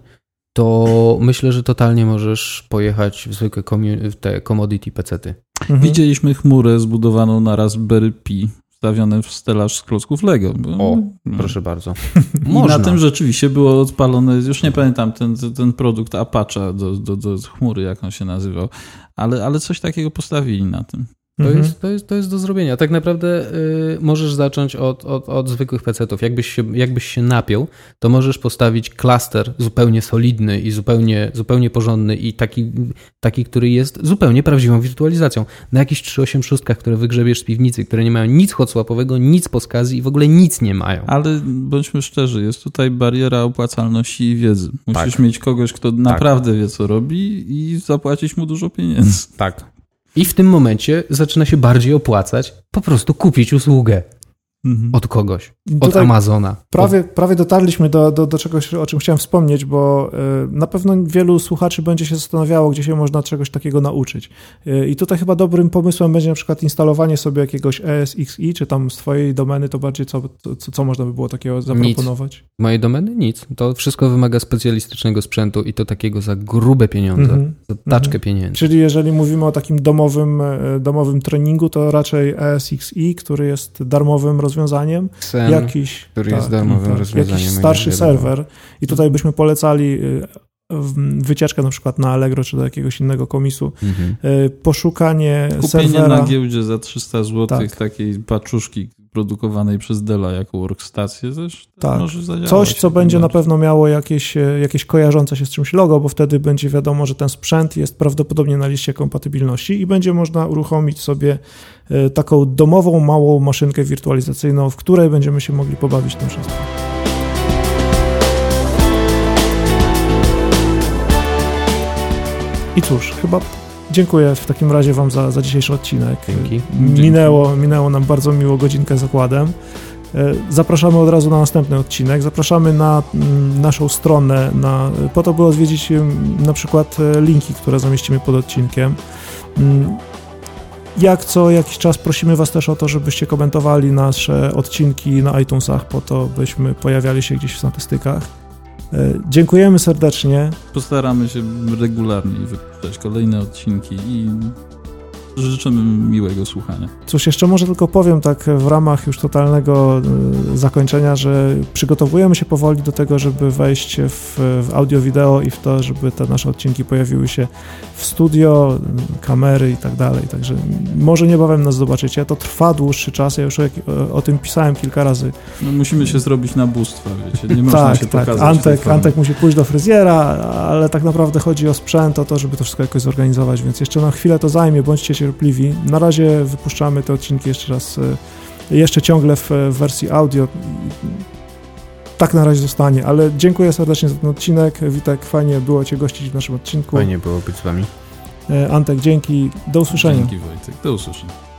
to myślę, że totalnie możesz pojechać w zwykłe te commodity pecety. Widzieliśmy chmurę zbudowaną na Raspberry Pi, wstawione w stelaż z klocków Lego. Proszę bardzo. I na tym rzeczywiście było odpalone, już nie pamiętam, ten produkt Apache do chmury, jak on się nazywał, ale coś takiego postawili na tym. To jest do zrobienia. Tak naprawdę możesz zacząć od zwykłych pecetów. Jakbyś się napiął, to możesz postawić klaster zupełnie solidny i zupełnie porządny i taki, który jest zupełnie prawdziwą wirtualizacją. Na jakichś 386, które wygrzebiesz z piwnicy, które nie mają nic hot-swapowego, nic po SCSI i w ogóle nic nie mają. Ale bądźmy szczerzy, jest tutaj bariera opłacalności i wiedzy. Musisz mieć kogoś, kto naprawdę wie, co robi i zapłacić mu dużo pieniędzy. Tak. I w tym momencie zaczyna się bardziej opłacać po prostu kupić usługę od kogoś, od Amazona. Prawie dotarliśmy do czegoś, o czym chciałem wspomnieć, bo na pewno wielu słuchaczy będzie się zastanawiało, gdzie się można czegoś takiego nauczyć. I tutaj chyba dobrym pomysłem będzie na przykład instalowanie sobie jakiegoś ESXi, czy tam z twojej domeny, to bardziej co można by było takiego zaproponować? Nic. Z mojej domeny nic. To wszystko wymaga specjalistycznego sprzętu i to takiego za grube pieniądze, za taczkę pieniędzy. Czyli jeżeli mówimy o takim domowym treningu, to raczej ESXi, który jest darmowym rozwiązaniem. Który jest darmowym rozwiązaniem. Jakiś starszy serwer i tutaj byśmy polecali wycieczkę na przykład na Allegro czy do jakiegoś innego komisu, poszukanie serwera. Kupienie na giełdzie za 300 zł takiej paczuszki produkowanej przez Della jako workstację też może zadziałać. Coś, co będzie na pewno miało jakieś kojarzące się z czymś logo, bo wtedy będzie wiadomo, że ten sprzęt jest prawdopodobnie na liście kompatybilności i będzie można uruchomić sobie taką domową, małą maszynkę wirtualizacyjną, w której będziemy się mogli pobawić tym wszystkim. I cóż, chyba dziękuję w takim razie wam za dzisiejszy odcinek. Dzięki. Minęło nam bardzo miło godzinkę z okładem. Zapraszamy od razu na następny odcinek. Zapraszamy na naszą stronę, po to, by odwiedzić na przykład linki, które zamieścimy pod odcinkiem. Jak co jakiś czas prosimy was też o to, żebyście komentowali nasze odcinki na iTunesach, po to, byśmy pojawiali się gdzieś w statystykach. Dziękujemy serdecznie. Postaramy się regularnie wypuszczać kolejne odcinki i życzymy miłego słuchania. Cóż, jeszcze może tylko powiem tak w ramach już totalnego zakończenia, że przygotowujemy się powoli do tego, żeby wejść w audio-wideo i w to, żeby te nasze odcinki pojawiły się w studio, kamery i tak dalej. Także może niebawem nas zobaczycie. To trwa dłuższy czas, ja już o tym pisałem kilka razy. No, musimy się zrobić na bóstwa, wiecie, nie można się pokazać. Antek musi pójść do fryzjera, ale tak naprawdę chodzi o sprzęt, o to, żeby to wszystko jakoś zorganizować, więc jeszcze na chwilę to zajmie, bądźcie cierpliwi. Na razie wypuszczamy te odcinki jeszcze raz, jeszcze ciągle w wersji audio. Tak na razie zostanie, ale dziękuję serdecznie za ten odcinek. Witek, fajnie było Cię gościć w naszym odcinku. Fajnie było być z Wami. Antek, dzięki, do usłyszenia. Dzięki Wojtek, do usłyszenia.